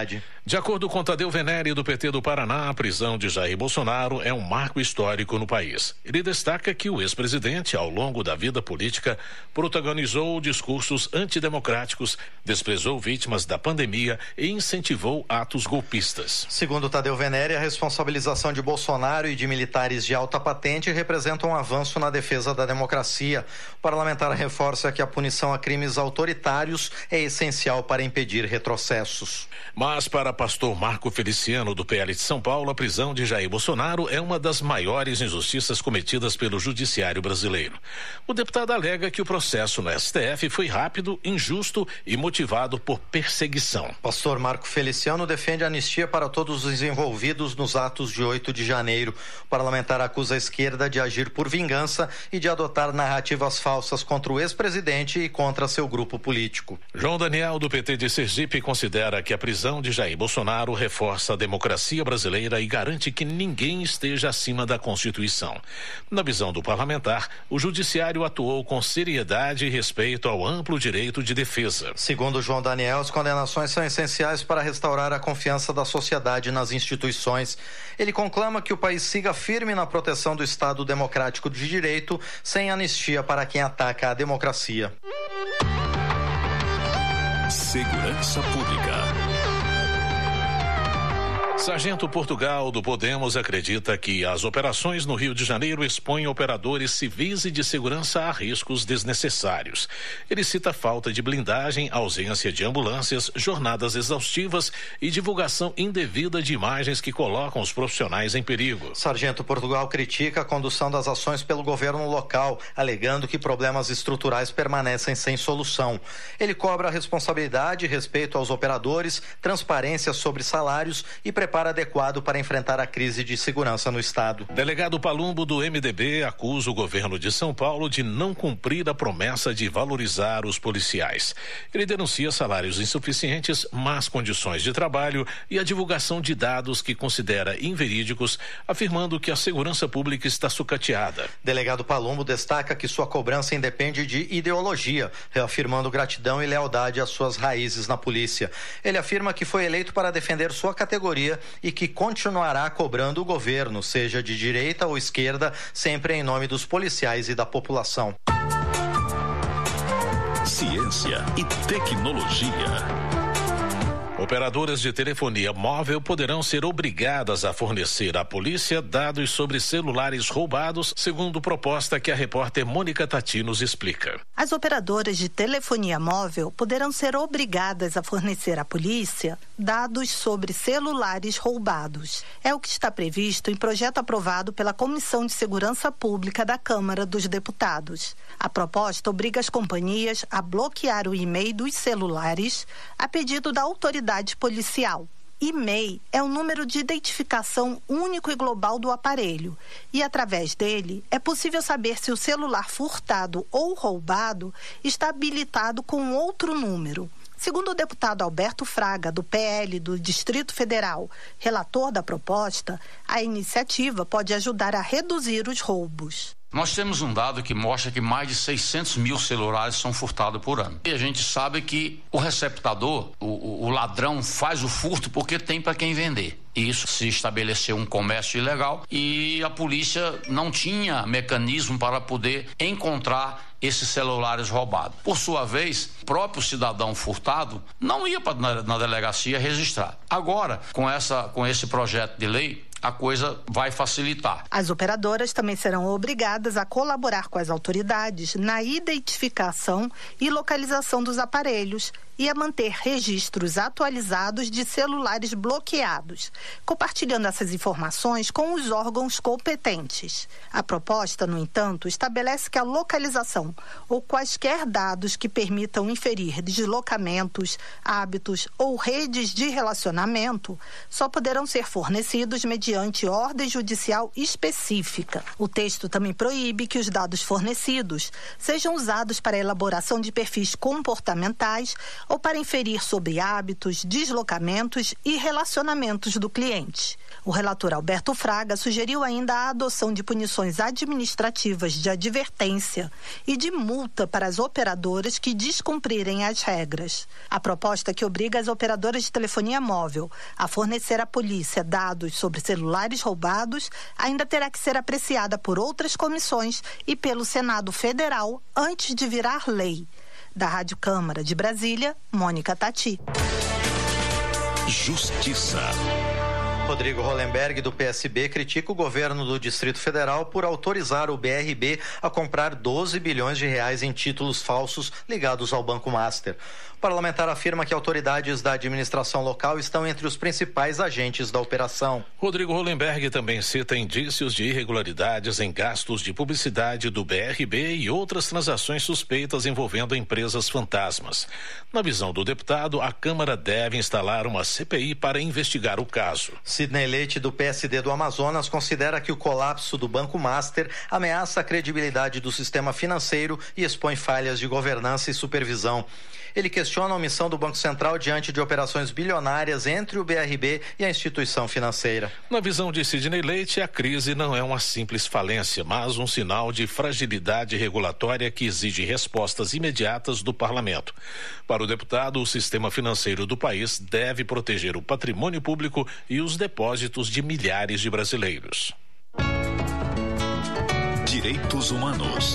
De acordo com Tadeu Venere, do PT do Paraná, a prisão de Jair Bolsonaro é um marco histórico no país. Ele destaca que o ex-presidente, ao longo da vida política, protagonizou discursos antidemocráticos, desprezou vítimas da pandemia e incentivou atos golpistas. Segundo Tadeu Venere, a responsabilização de Bolsonaro e de militares de alta patente representa um avanço na defesa da democracia. O parlamentar reforça que a punição a crimes autoritários é essencial para impedir retrocessos. Mas para pastor Marco Feliciano, do PL de São Paulo, a prisão de Jair Bolsonaro é uma das maiores injustiças cometidas pelo judiciário brasileiro. O deputado alega que o processo no STF foi rápido, injusto e motivado por perseguição. Pastor Marco Feliciano defende a anistia para todos os envolvidos nos atos de 8 de janeiro. O parlamentar acusa a esquerda de agir por vingança e de adotar narrativas falsas contra o ex-presidente e contra seu grupo político. João Daniel, do PT de Sergipe, considera que a prisão de Jair Bolsonaro reforça a democracia brasileira e garante que ninguém esteja acima da Constituição. Na visão do parlamentar, o judiciário atuou com seriedade e respeito ao amplo direito de defesa. Segundo João Daniel, as condenações são essenciais para restaurar a confiança da sociedade nas instituições. Ele conclama que o país siga firme na proteção do Estado democrático de direito, sem anistia para quem ataca a democracia. Segurança Pública. Sargento Portugal, do Podemos, acredita que as operações no Rio de Janeiro expõem operadores civis e de segurança a riscos desnecessários. Ele cita falta de blindagem, ausência de ambulâncias, jornadas exaustivas e divulgação indevida de imagens que colocam os profissionais em perigo. Sargento Portugal critica a condução das ações pelo governo local, alegando que problemas estruturais permanecem sem solução. Ele cobra a responsabilidade, respeito aos operadores, transparência sobre salários e preparo adequado para enfrentar a crise de segurança no estado. Delegado Palumbo, do MDB, acusa o governo de São Paulo de não cumprir a promessa de valorizar os policiais. Ele denuncia salários insuficientes, más condições de trabalho e a divulgação de dados que considera inverídicos, afirmando que a segurança pública está sucateada. Delegado Palumbo destaca que sua cobrança independe de ideologia, reafirmando gratidão e lealdade às suas raízes na polícia. Ele afirma que foi eleito para defender sua categoria e que continuará cobrando o governo, seja de direita ou esquerda, sempre em nome dos policiais e da população. Ciência e tecnologia. Operadoras de telefonia móvel poderão ser obrigadas a fornecer à polícia dados sobre celulares roubados, segundo proposta que a repórter Mônica Tati nos explica. As operadoras de telefonia móvel poderão ser obrigadas a fornecer à polícia dados sobre celulares roubados. É o que está previsto em projeto aprovado pela Comissão de Segurança Pública da Câmara dos Deputados. A proposta obriga as companhias a bloquear o e-mail dos celulares a pedido da autoridade policial. E-mail é o número de identificação único e global do aparelho e, através dele, é possível saber se o celular furtado ou roubado está habilitado com outro número. Segundo o deputado Alberto Fraga, do PL do Distrito Federal, relator da proposta, a iniciativa pode ajudar a reduzir os roubos. Nós temos um dado que mostra que mais de 600 mil celulares são furtados por ano. E a gente sabe que o receptador, o ladrão, faz o furto porque tem para quem vender. Isso se estabeleceu um comércio ilegal e a polícia não tinha mecanismo para poder encontrar esses celulares roubados. Por sua vez, o próprio cidadão furtado não ia na delegacia registrar. Agora, com esse projeto de lei, a coisa vai facilitar. As operadoras também serão obrigadas a colaborar com as autoridades na identificação e localização dos aparelhos e a manter registros atualizados de celulares bloqueados, compartilhando essas informações com os órgãos competentes. A proposta, no entanto, estabelece que a localização ou quaisquer dados que permitam inferir deslocamentos, hábitos ou redes de relacionamento só poderão ser fornecidos mediante ordem judicial específica. O texto também proíbe que os dados fornecidos sejam usados para a elaboração de perfis comportamentais ou para inferir sobre hábitos, deslocamentos e relacionamentos do cliente. O relator Alberto Fraga sugeriu ainda a adoção de punições administrativas de advertência e de multa para as operadoras que descumprirem as regras. A proposta que obriga as operadoras de telefonia móvel a fornecer à polícia dados sobre celulares roubados ainda terá que ser apreciada por outras comissões e pelo Senado Federal antes de virar lei. Da Rádio Câmara de Brasília, Mônica Tati. Justiça. Rodrigo Hollenberg, do PSB, critica o governo do Distrito Federal por autorizar o BRB a comprar 12 bilhões de reais em títulos falsos ligados ao Banco Master. O parlamentar afirma que autoridades da administração local estão entre os principais agentes da operação. Rodrigo Hollenberg também cita indícios de irregularidades em gastos de publicidade do BRB e outras transações suspeitas envolvendo empresas fantasmas. Na visão do deputado, a Câmara deve instalar uma CPI para investigar o caso. Sidney Leite, do PSD do Amazonas, considera que o colapso do Banco Master ameaça a credibilidade do sistema financeiro e expõe falhas de governança e supervisão. Ele questiona a omissão do Banco Central diante de operações bilionárias entre o BRB e a instituição financeira. Na visão de Sidney Leite, a crise não é uma simples falência, mas um sinal de fragilidade regulatória que exige respostas imediatas do parlamento. Para o deputado, o sistema financeiro do país deve proteger o patrimônio público e os depósitos de milhares de brasileiros. Direitos Humanos.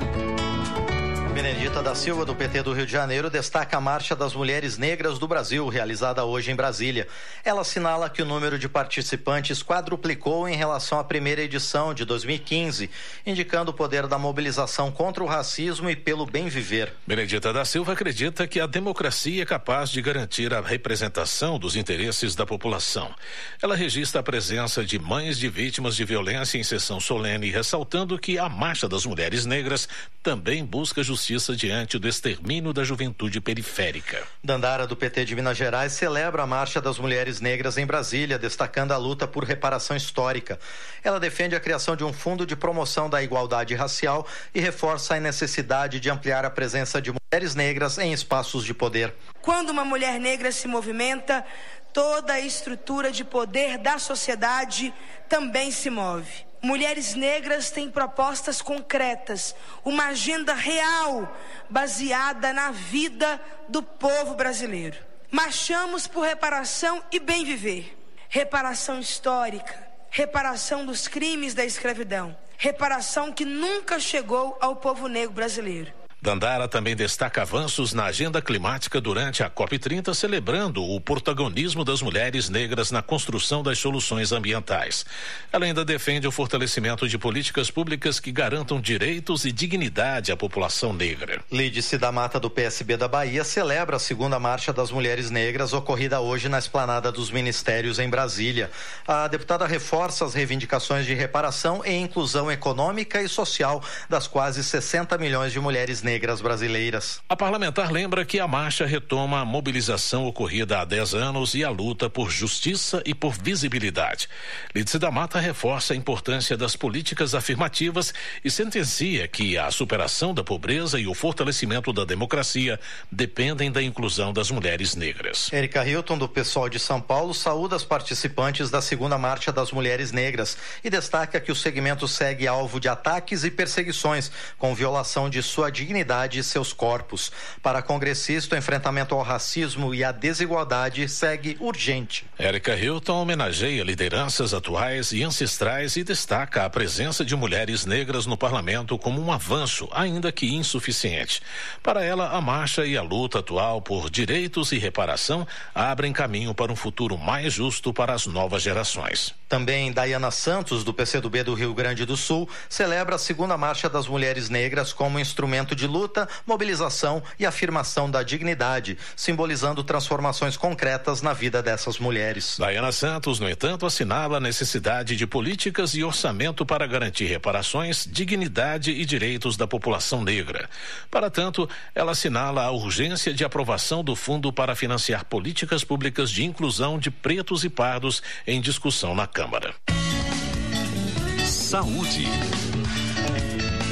Benedita da Silva, do PT do Rio de Janeiro, destaca a Marcha das Mulheres Negras do Brasil, realizada hoje em Brasília. Ela assinala que o número de participantes quadruplicou em relação à primeira edição de 2015, indicando o poder da mobilização contra o racismo e pelo bem viver. Benedita da Silva acredita que a democracia é capaz de garantir a representação dos interesses da população. Ela registra a presença de mães de vítimas de violência em sessão solene, ressaltando que a Marcha das Mulheres Negras também busca justiça diante do extermínio da juventude periférica. Dandara, do PT de Minas Gerais, celebra a Marcha das Mulheres Negras em Brasília, destacando a luta por reparação histórica. Ela defende a criação de um fundo de promoção da igualdade racial e reforça a necessidade de ampliar a presença de mulheres negras em espaços de poder. Quando uma mulher negra se movimenta, toda a estrutura de poder da sociedade também se move. Mulheres negras têm propostas concretas, uma agenda real baseada na vida do povo brasileiro. Marchamos por reparação e bem viver. Reparação histórica, reparação dos crimes da escravidão, reparação que nunca chegou ao povo negro brasileiro. Dandara também destaca avanços na agenda climática durante a COP30, celebrando o protagonismo das mulheres negras na construção das soluções ambientais. Ela ainda defende o fortalecimento de políticas públicas que garantam direitos e dignidade à população negra. Lídice da Mata, do PSB da Bahia, celebra a segunda Marcha das Mulheres Negras, ocorrida hoje na Esplanada dos Ministérios, em Brasília. A deputada reforça as reivindicações de reparação e inclusão econômica e social das quase 60 milhões de mulheres negras brasileiras. A parlamentar lembra que a marcha retoma a mobilização ocorrida há 10 anos e a luta por justiça e por visibilidade. Lídice da Mata reforça a importância das políticas afirmativas e sentencia que a superação da pobreza e o fortalecimento da democracia dependem da inclusão das mulheres negras. Érica Hilton, do PSOL de São Paulo, saúda as participantes da segunda Marcha das Mulheres Negras e destaca que o segmento segue alvo de ataques e perseguições, com violação de sua dignidade e seus corpos. Para a congressista, o enfrentamento ao racismo e à desigualdade segue urgente. Érica Hilton homenageia lideranças atuais e ancestrais e destaca a presença de mulheres negras no parlamento como um avanço, ainda que insuficiente. Para ela, a marcha e a luta atual por direitos e reparação abrem caminho para um futuro mais justo para as novas gerações. Também Dayana Santos, do PCdoB do Rio Grande do Sul, celebra a segunda Marcha das Mulheres Negras como instrumento de luta, mobilização e afirmação da dignidade, simbolizando transformações concretas na vida dessas mulheres. Dayana Santos, no entanto, assinala a necessidade de políticas e orçamento para garantir reparações, dignidade e direitos da população negra. Para tanto, ela assinala a urgência de aprovação do fundo para financiar políticas públicas de inclusão de pretos e pardos em discussão na Câmara. Saúde.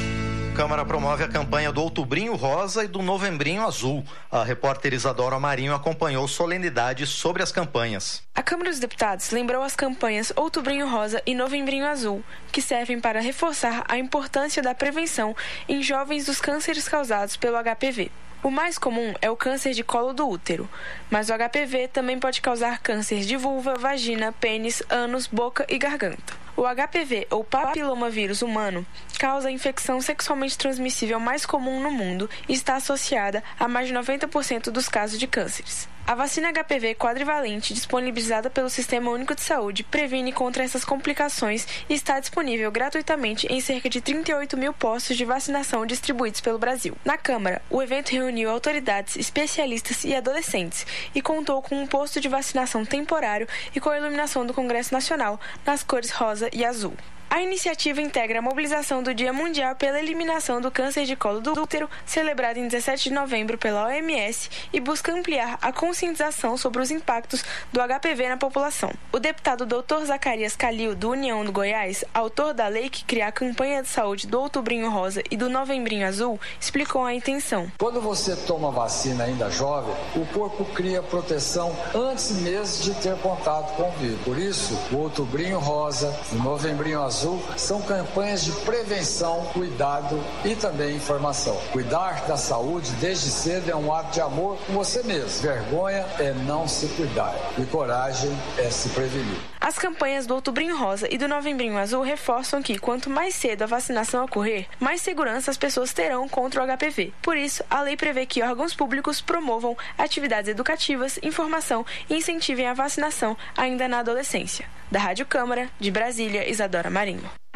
Câmara promove a campanha do Outubrinho Rosa e do Novembrinho Azul. A repórter Isadora Marinho acompanhou solenidades sobre as campanhas. A Câmara dos Deputados lembrou as campanhas Outubrinho Rosa e Novembrinho Azul, que servem para reforçar a importância da prevenção em jovens dos cânceres causados pelo HPV. O mais comum é o câncer de colo do útero, mas o HPV também pode causar câncer de vulva, vagina, pênis, ânus, boca e garganta. O HPV, ou papilomavírus humano, causa a infecção sexualmente transmissível mais comum no mundo e está associada a mais de 90% dos casos de cânceres. A vacina HPV quadrivalente, disponibilizada pelo Sistema Único de Saúde, previne contra essas complicações e está disponível gratuitamente em cerca de 38 mil postos de vacinação distribuídos pelo Brasil. Na Câmara, o evento reuniu autoridades, especialistas e adolescentes e contou com um posto de vacinação temporário e com a iluminação do Congresso Nacional nas cores rosa e azul. A iniciativa integra a mobilização do Dia Mundial pela Eliminação do Câncer de Colo do Útero, celebrado em 17 de novembro pela OMS, e busca ampliar a conscientização sobre os impactos do HPV na população. O deputado Dr. Zacarias Calil, do União do Goiás, autor da lei que cria a campanha de saúde do Outubrinho Rosa e do Novembrinho Azul, explicou a intenção. Quando você toma vacina ainda jovem, o corpo cria proteção antes mesmo de ter contato com o vírus. Por isso, o Outubrinho Rosa e o Novembrinho Azul são campanhas de prevenção, cuidado e também informação. Cuidar da saúde desde cedo é um ato de amor com você mesmo. Vergonha é não se cuidar e coragem é se prevenir. As campanhas do Outubrinho Rosa e do Novembrinho Azul reforçam que, quanto mais cedo a vacinação ocorrer, mais segurança as pessoas terão contra o HPV. Por isso, a lei prevê que órgãos públicos promovam atividades educativas, informação e incentivem a vacinação ainda na adolescência. Da Rádio Câmara, de Brasília, Isadora Marinho.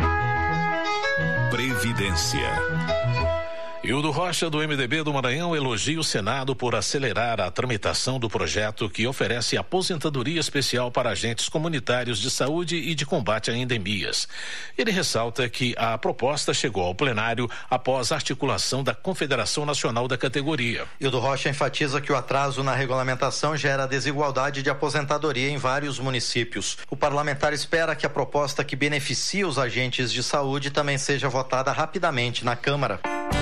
Previdência. Hildo Rocha, do MDB do Maranhão, elogia o Senado por acelerar a tramitação do projeto que oferece aposentadoria especial para agentes comunitários de saúde e de combate a endemias. Ele ressalta que a proposta chegou ao plenário após a articulação da Confederação Nacional da categoria. Hildo Rocha enfatiza que o atraso na regulamentação gera desigualdade de aposentadoria em vários municípios. O parlamentar espera que a proposta que beneficia os agentes de saúde também seja votada rapidamente na Câmara.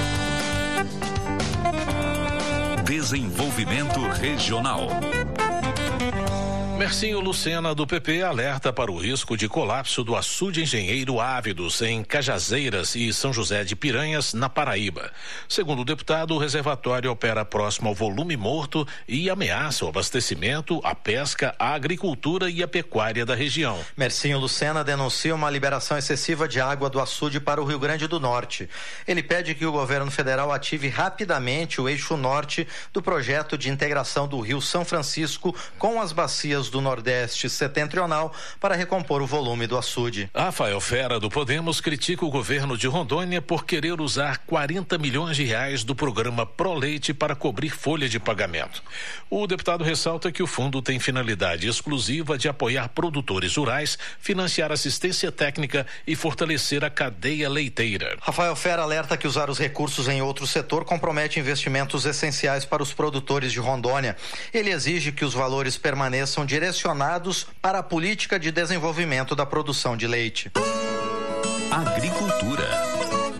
Desenvolvimento Regional. Mercinho Lucena, do PP, alerta para o risco de colapso do açude Engenheiro Ávidos, em Cajazeiras e São José de Piranhas, na Paraíba. Segundo o deputado, o reservatório opera próximo ao volume morto e ameaça o abastecimento, a pesca, a agricultura e a pecuária da região. Mercinho Lucena denuncia uma liberação excessiva de água do açude para o Rio Grande do Norte. Ele pede que o governo federal ative rapidamente o eixo norte do projeto de integração do Rio São Francisco com as bacias do Nordeste Setentrional para recompor o volume do açude. Rafael Fera, do Podemos, critica o governo de Rondônia por querer usar 40 milhões de reais do programa Pro Leite para cobrir folha de pagamento. O deputado ressalta que o fundo tem finalidade exclusiva de apoiar produtores rurais, financiar assistência técnica e fortalecer a cadeia leiteira. Rafael Fera alerta que usar os recursos em outro setor compromete investimentos essenciais para os produtores de Rondônia. Ele exige que os valores permaneçam direcionados para a política de desenvolvimento da produção de leite. Agricultura.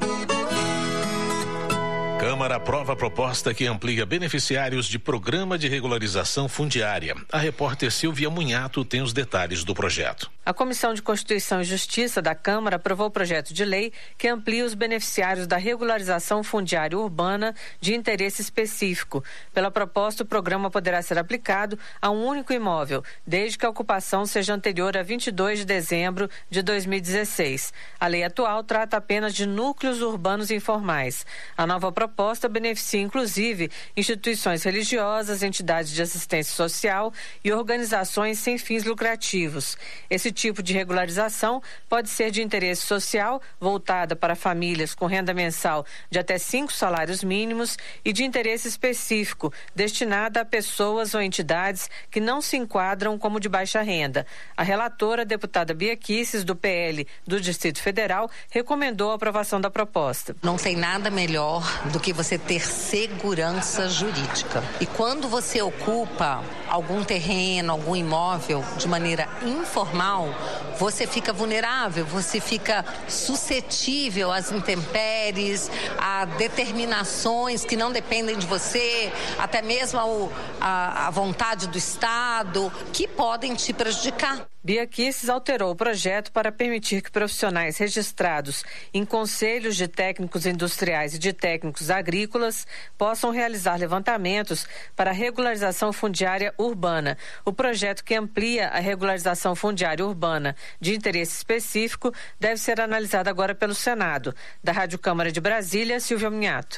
Câmara aprova a proposta que amplia beneficiários de programa de regularização fundiária. A repórter Silvia Munhato tem os detalhes do projeto. A Comissão de Constituição e Justiça da Câmara aprovou o projeto de lei que amplia os beneficiários da regularização fundiária urbana de interesse específico. Pela proposta, o programa poderá ser aplicado a um único imóvel, desde que a ocupação seja anterior a 22 de dezembro de 2016. A lei atual trata apenas de núcleos urbanos informais. A nova proposta beneficia, inclusive, instituições religiosas, entidades de assistência social e organizações sem fins lucrativos. Esse tipo de regularização pode ser de interesse social, voltada para famílias com renda mensal de até 5 salários mínimos, e de interesse específico, destinada a pessoas ou entidades que não se enquadram como de baixa renda. A relatora, a deputada Bia Kicis, do PL do Distrito Federal, recomendou a aprovação da proposta. Não tem nada melhor do que você ter segurança jurídica. E quando você ocupa algum terreno, algum imóvel de maneira informal, você fica vulnerável, você fica suscetível às intempéries, a determinações que não dependem de você, até mesmo a vontade do Estado, que podem te prejudicar. Bia Kicis alterou o projeto para permitir que profissionais registrados em conselhos de técnicos industriais e de técnicos agrícolas possam realizar levantamentos para a regularização fundiária urbana. O projeto, que amplia a regularização fundiária urbana de interesse específico, deve ser analisado agora pelo Senado. Da Rádio Câmara de Brasília, Silvia Minhato.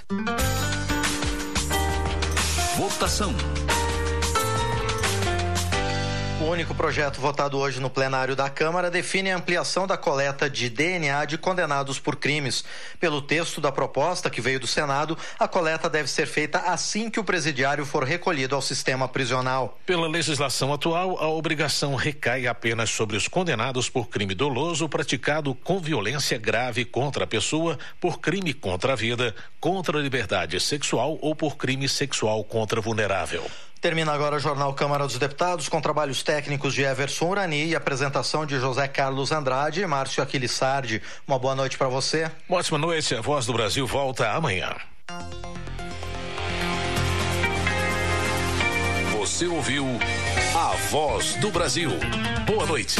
Votação. O único projeto votado hoje no plenário da Câmara define a ampliação da coleta de DNA de condenados por crimes. Pelo texto da proposta que veio do Senado, a coleta deve ser feita assim que o presidiário for recolhido ao sistema prisional. Pela legislação atual, a obrigação recai apenas sobre os condenados por crime doloso praticado com violência grave contra a pessoa, por crime contra a vida, contra a liberdade sexual ou por crime sexual contra vulnerável. Termina agora o Jornal Câmara dos Deputados, com trabalhos técnicos de Everson Urani e apresentação de José Carlos Andrade e Márcio Aquilissardi. Uma boa noite para você. Uma ótima noite. A Voz do Brasil volta amanhã. Você ouviu a Voz do Brasil. Boa noite.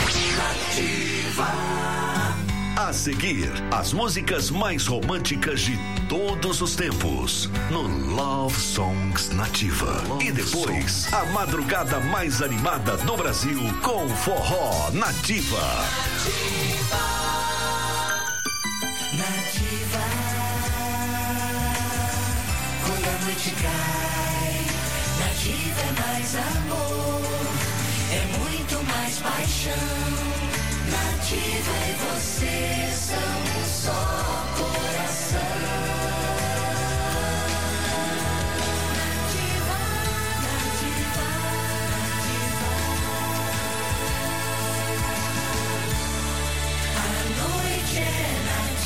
A seguir, as músicas mais românticas de todos os tempos no Love Songs Nativa. E depois, a madrugada mais animada do Brasil com Forró Nativa. Nativa. Quando a noite cai, Nativa é mais amor, é muito mais paixão. Nativa e você são um só coração. Nativa, nativa, nativa. A noite é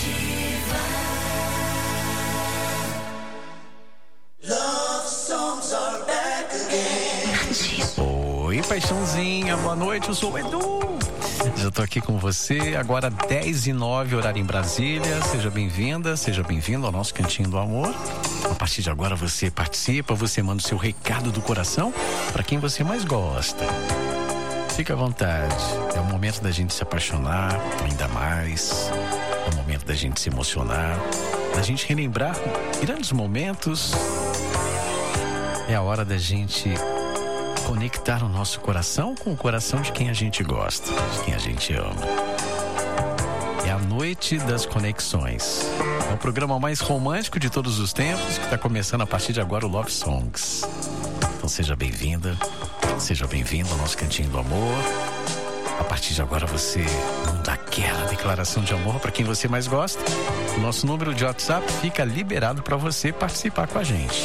nativa. Love songs are back again. Oi, paixãozinha, boa noite, eu sou o Edu. Já tô aqui com você, agora 10h09, horário em Brasília. Seja bem-vinda, seja bem-vindo ao nosso Cantinho do Amor. A partir de agora você participa, você manda o seu recado do coração para quem você mais gosta. Fique à vontade, é o momento da gente se apaixonar ainda mais, é o momento da gente se emocionar, da gente relembrar grandes momentos. É a hora da gente conectar o nosso coração com o coração de quem a gente gosta, de quem a gente ama. É a noite das conexões. É o programa mais romântico de todos os tempos, que está começando a partir de agora, o Love Songs. Então seja bem-vinda, seja bem-vindo ao nosso Cantinho do Amor. A partir de agora você manda aquela declaração de amor para quem você mais gosta. O nosso número de WhatsApp fica liberado para você participar com a gente.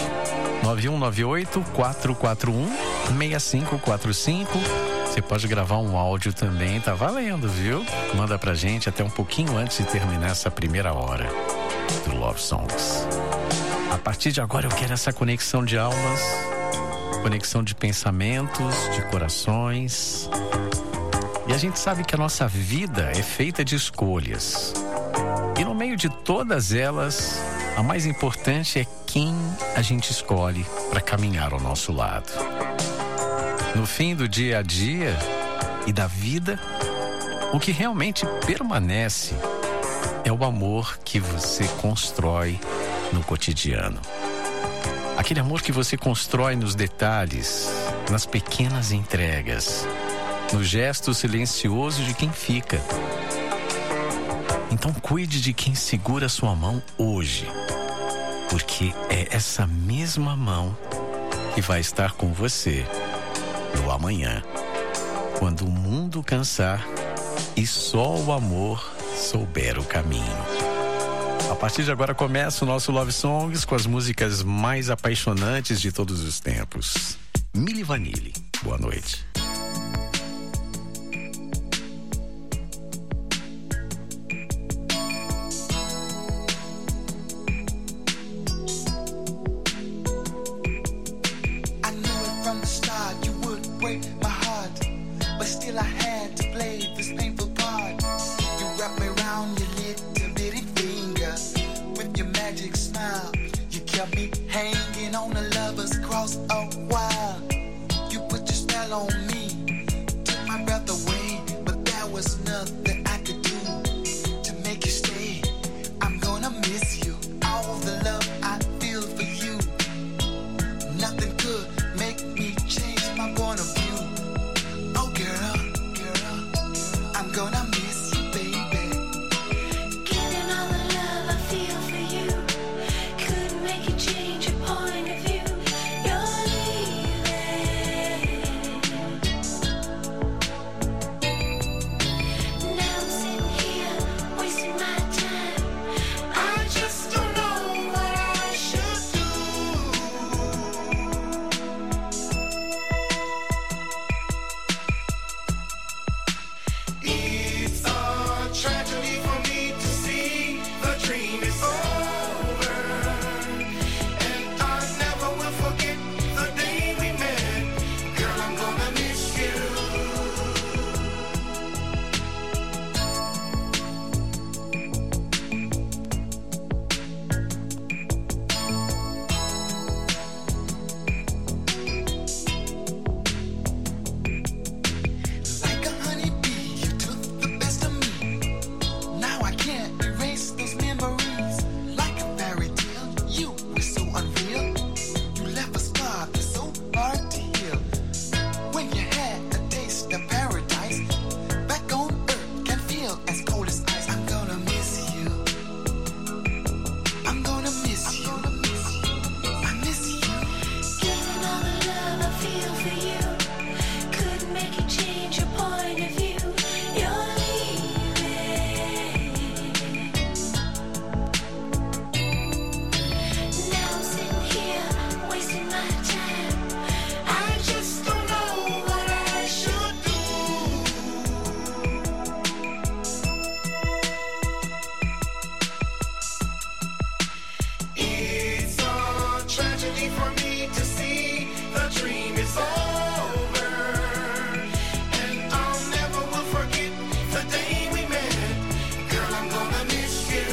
9198-441-6545. Você pode gravar um áudio também, tá valendo, viu? Manda pra gente até um pouquinho antes de terminar essa primeira hora do Love Songs. A partir de agora eu quero essa conexão de almas, conexão de pensamentos, de corações. E a gente sabe que a nossa vida é feita de escolhas. E no meio de todas elas, a mais importante é quem a gente escolhe para caminhar ao nosso lado. No fim do dia a dia e da vida, o que realmente permanece é o amor que você constrói no cotidiano. Aquele amor que você constrói nos detalhes, nas pequenas entregas, no gesto silencioso de quem fica. Então cuide de quem segura sua mão hoje, porque é essa mesma mão que vai estar com você no amanhã, quando o mundo cansar e só o amor souber o caminho. A partir de agora começa o nosso Love Songs com as músicas mais apaixonantes de todos os tempos. Milli Vanilli, boa noite. been on the lovers cross a while. You put your spell on me, took my breath away, but there was nothing I could do to make you stay. I'm gonna miss you, all the love I feel for you. Nothing could make me change my point of view. Oh girl, I'm gonna miss you, baby. Given all the love I feel for you, couldn't make you change your point of view. You're leaving. Now I'm sitting here, wasting my time. I just don't know what I should do. It's a tragedy for me to see the dream is over, and I never will forget the day we met. Girl, I'm gonna miss you. Like a honeybee, you took the best of me. Now I can't erase those memories. Like a fairy tale, you were so unreal. You left a scar that's so hard to heal. When you had a taste of paradise, back on earth can feel as cold as ice. I'm gonna miss you. I'm gonna miss you. I miss you. Given all the love I feel for you, couldn't make you change your point of view. You're leaving. Now I'm sitting here, wasting my time. I just don't know what I should do. It's a tragedy for me to see the dream is over, and I'll never will forget the day we met. Girl, I'm gonna miss you.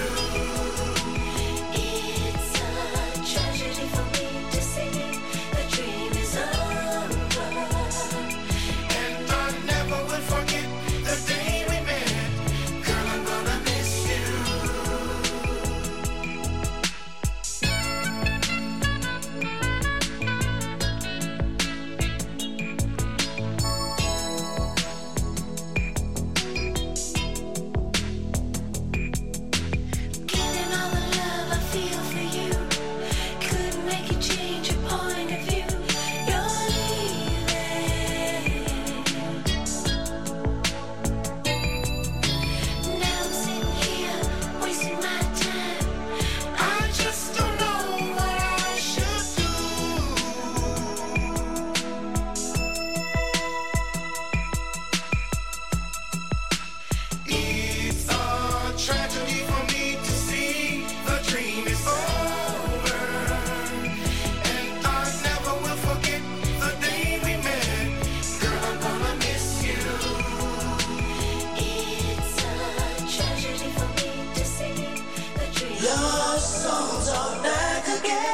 It's a tragedy for me to see the dream is over, And I never will forget the day we met. Girl, I'm gonna miss you. Given all the love I feel for you, couldn't make you change your point of view. You're leaving. Now I'm sitting here, wasting my time. I just don't know what I should do. It's a tragedy for me to see the dream is over, and I never will forget the day we met. Girl, I'm gonna miss you. It's a tragedy for me to see the dream. Love songs are back again.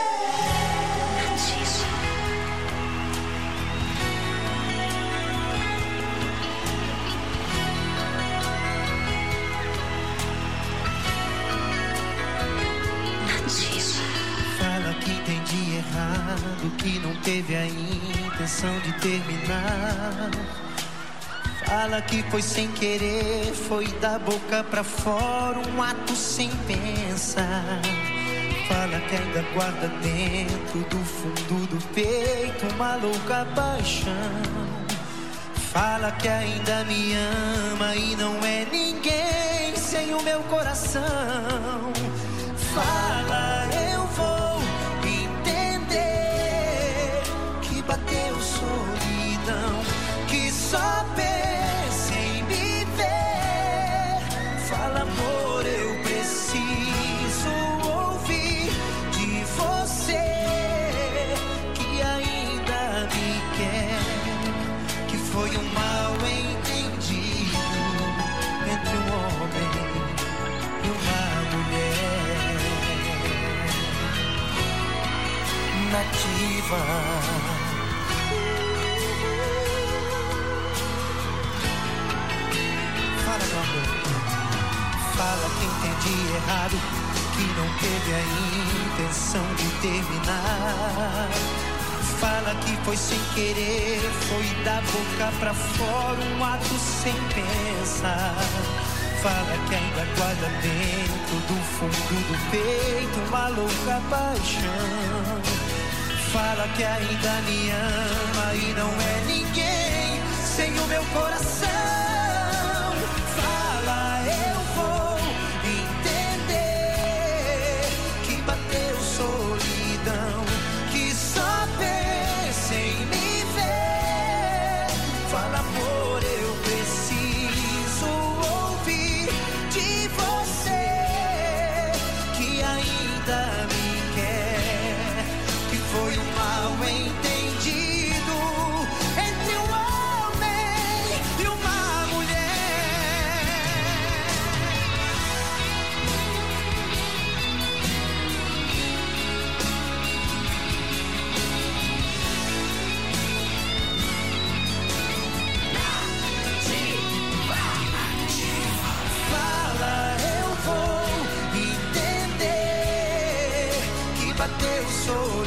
Fala que entendi errado, que não teve a intenção de terminar. Fala que foi sem querer, foi da boca pra fora, um ato sem pensar. Fala que ainda guarda dentro do fundo do peito uma louca paixão. Fala que ainda me ama e não é ninguém sem o meu coração. Fala, eu vou entender que bateu solidão, que só pensa em me ver. Fala, amor, eu preciso ouvir de você que ainda me quer, que foi um mal entendido entre um homem e uma mulher. Nativa. Fala, meu amor. Fala que entendi errado, que não teve a intenção de terminar. Fala que foi sem querer, foi da boca pra fora, um ato sem pensar. Fala que ainda guarda dentro do fundo do peito uma louca paixão. Fala que ainda me ama e não é ninguém sem o meu coração. Fala, eu vou entender que bateu solidão, que só pensa em me ver. Fala, amor, eu preciso ouvir de você que ainda me quer, que foi um mal entendido.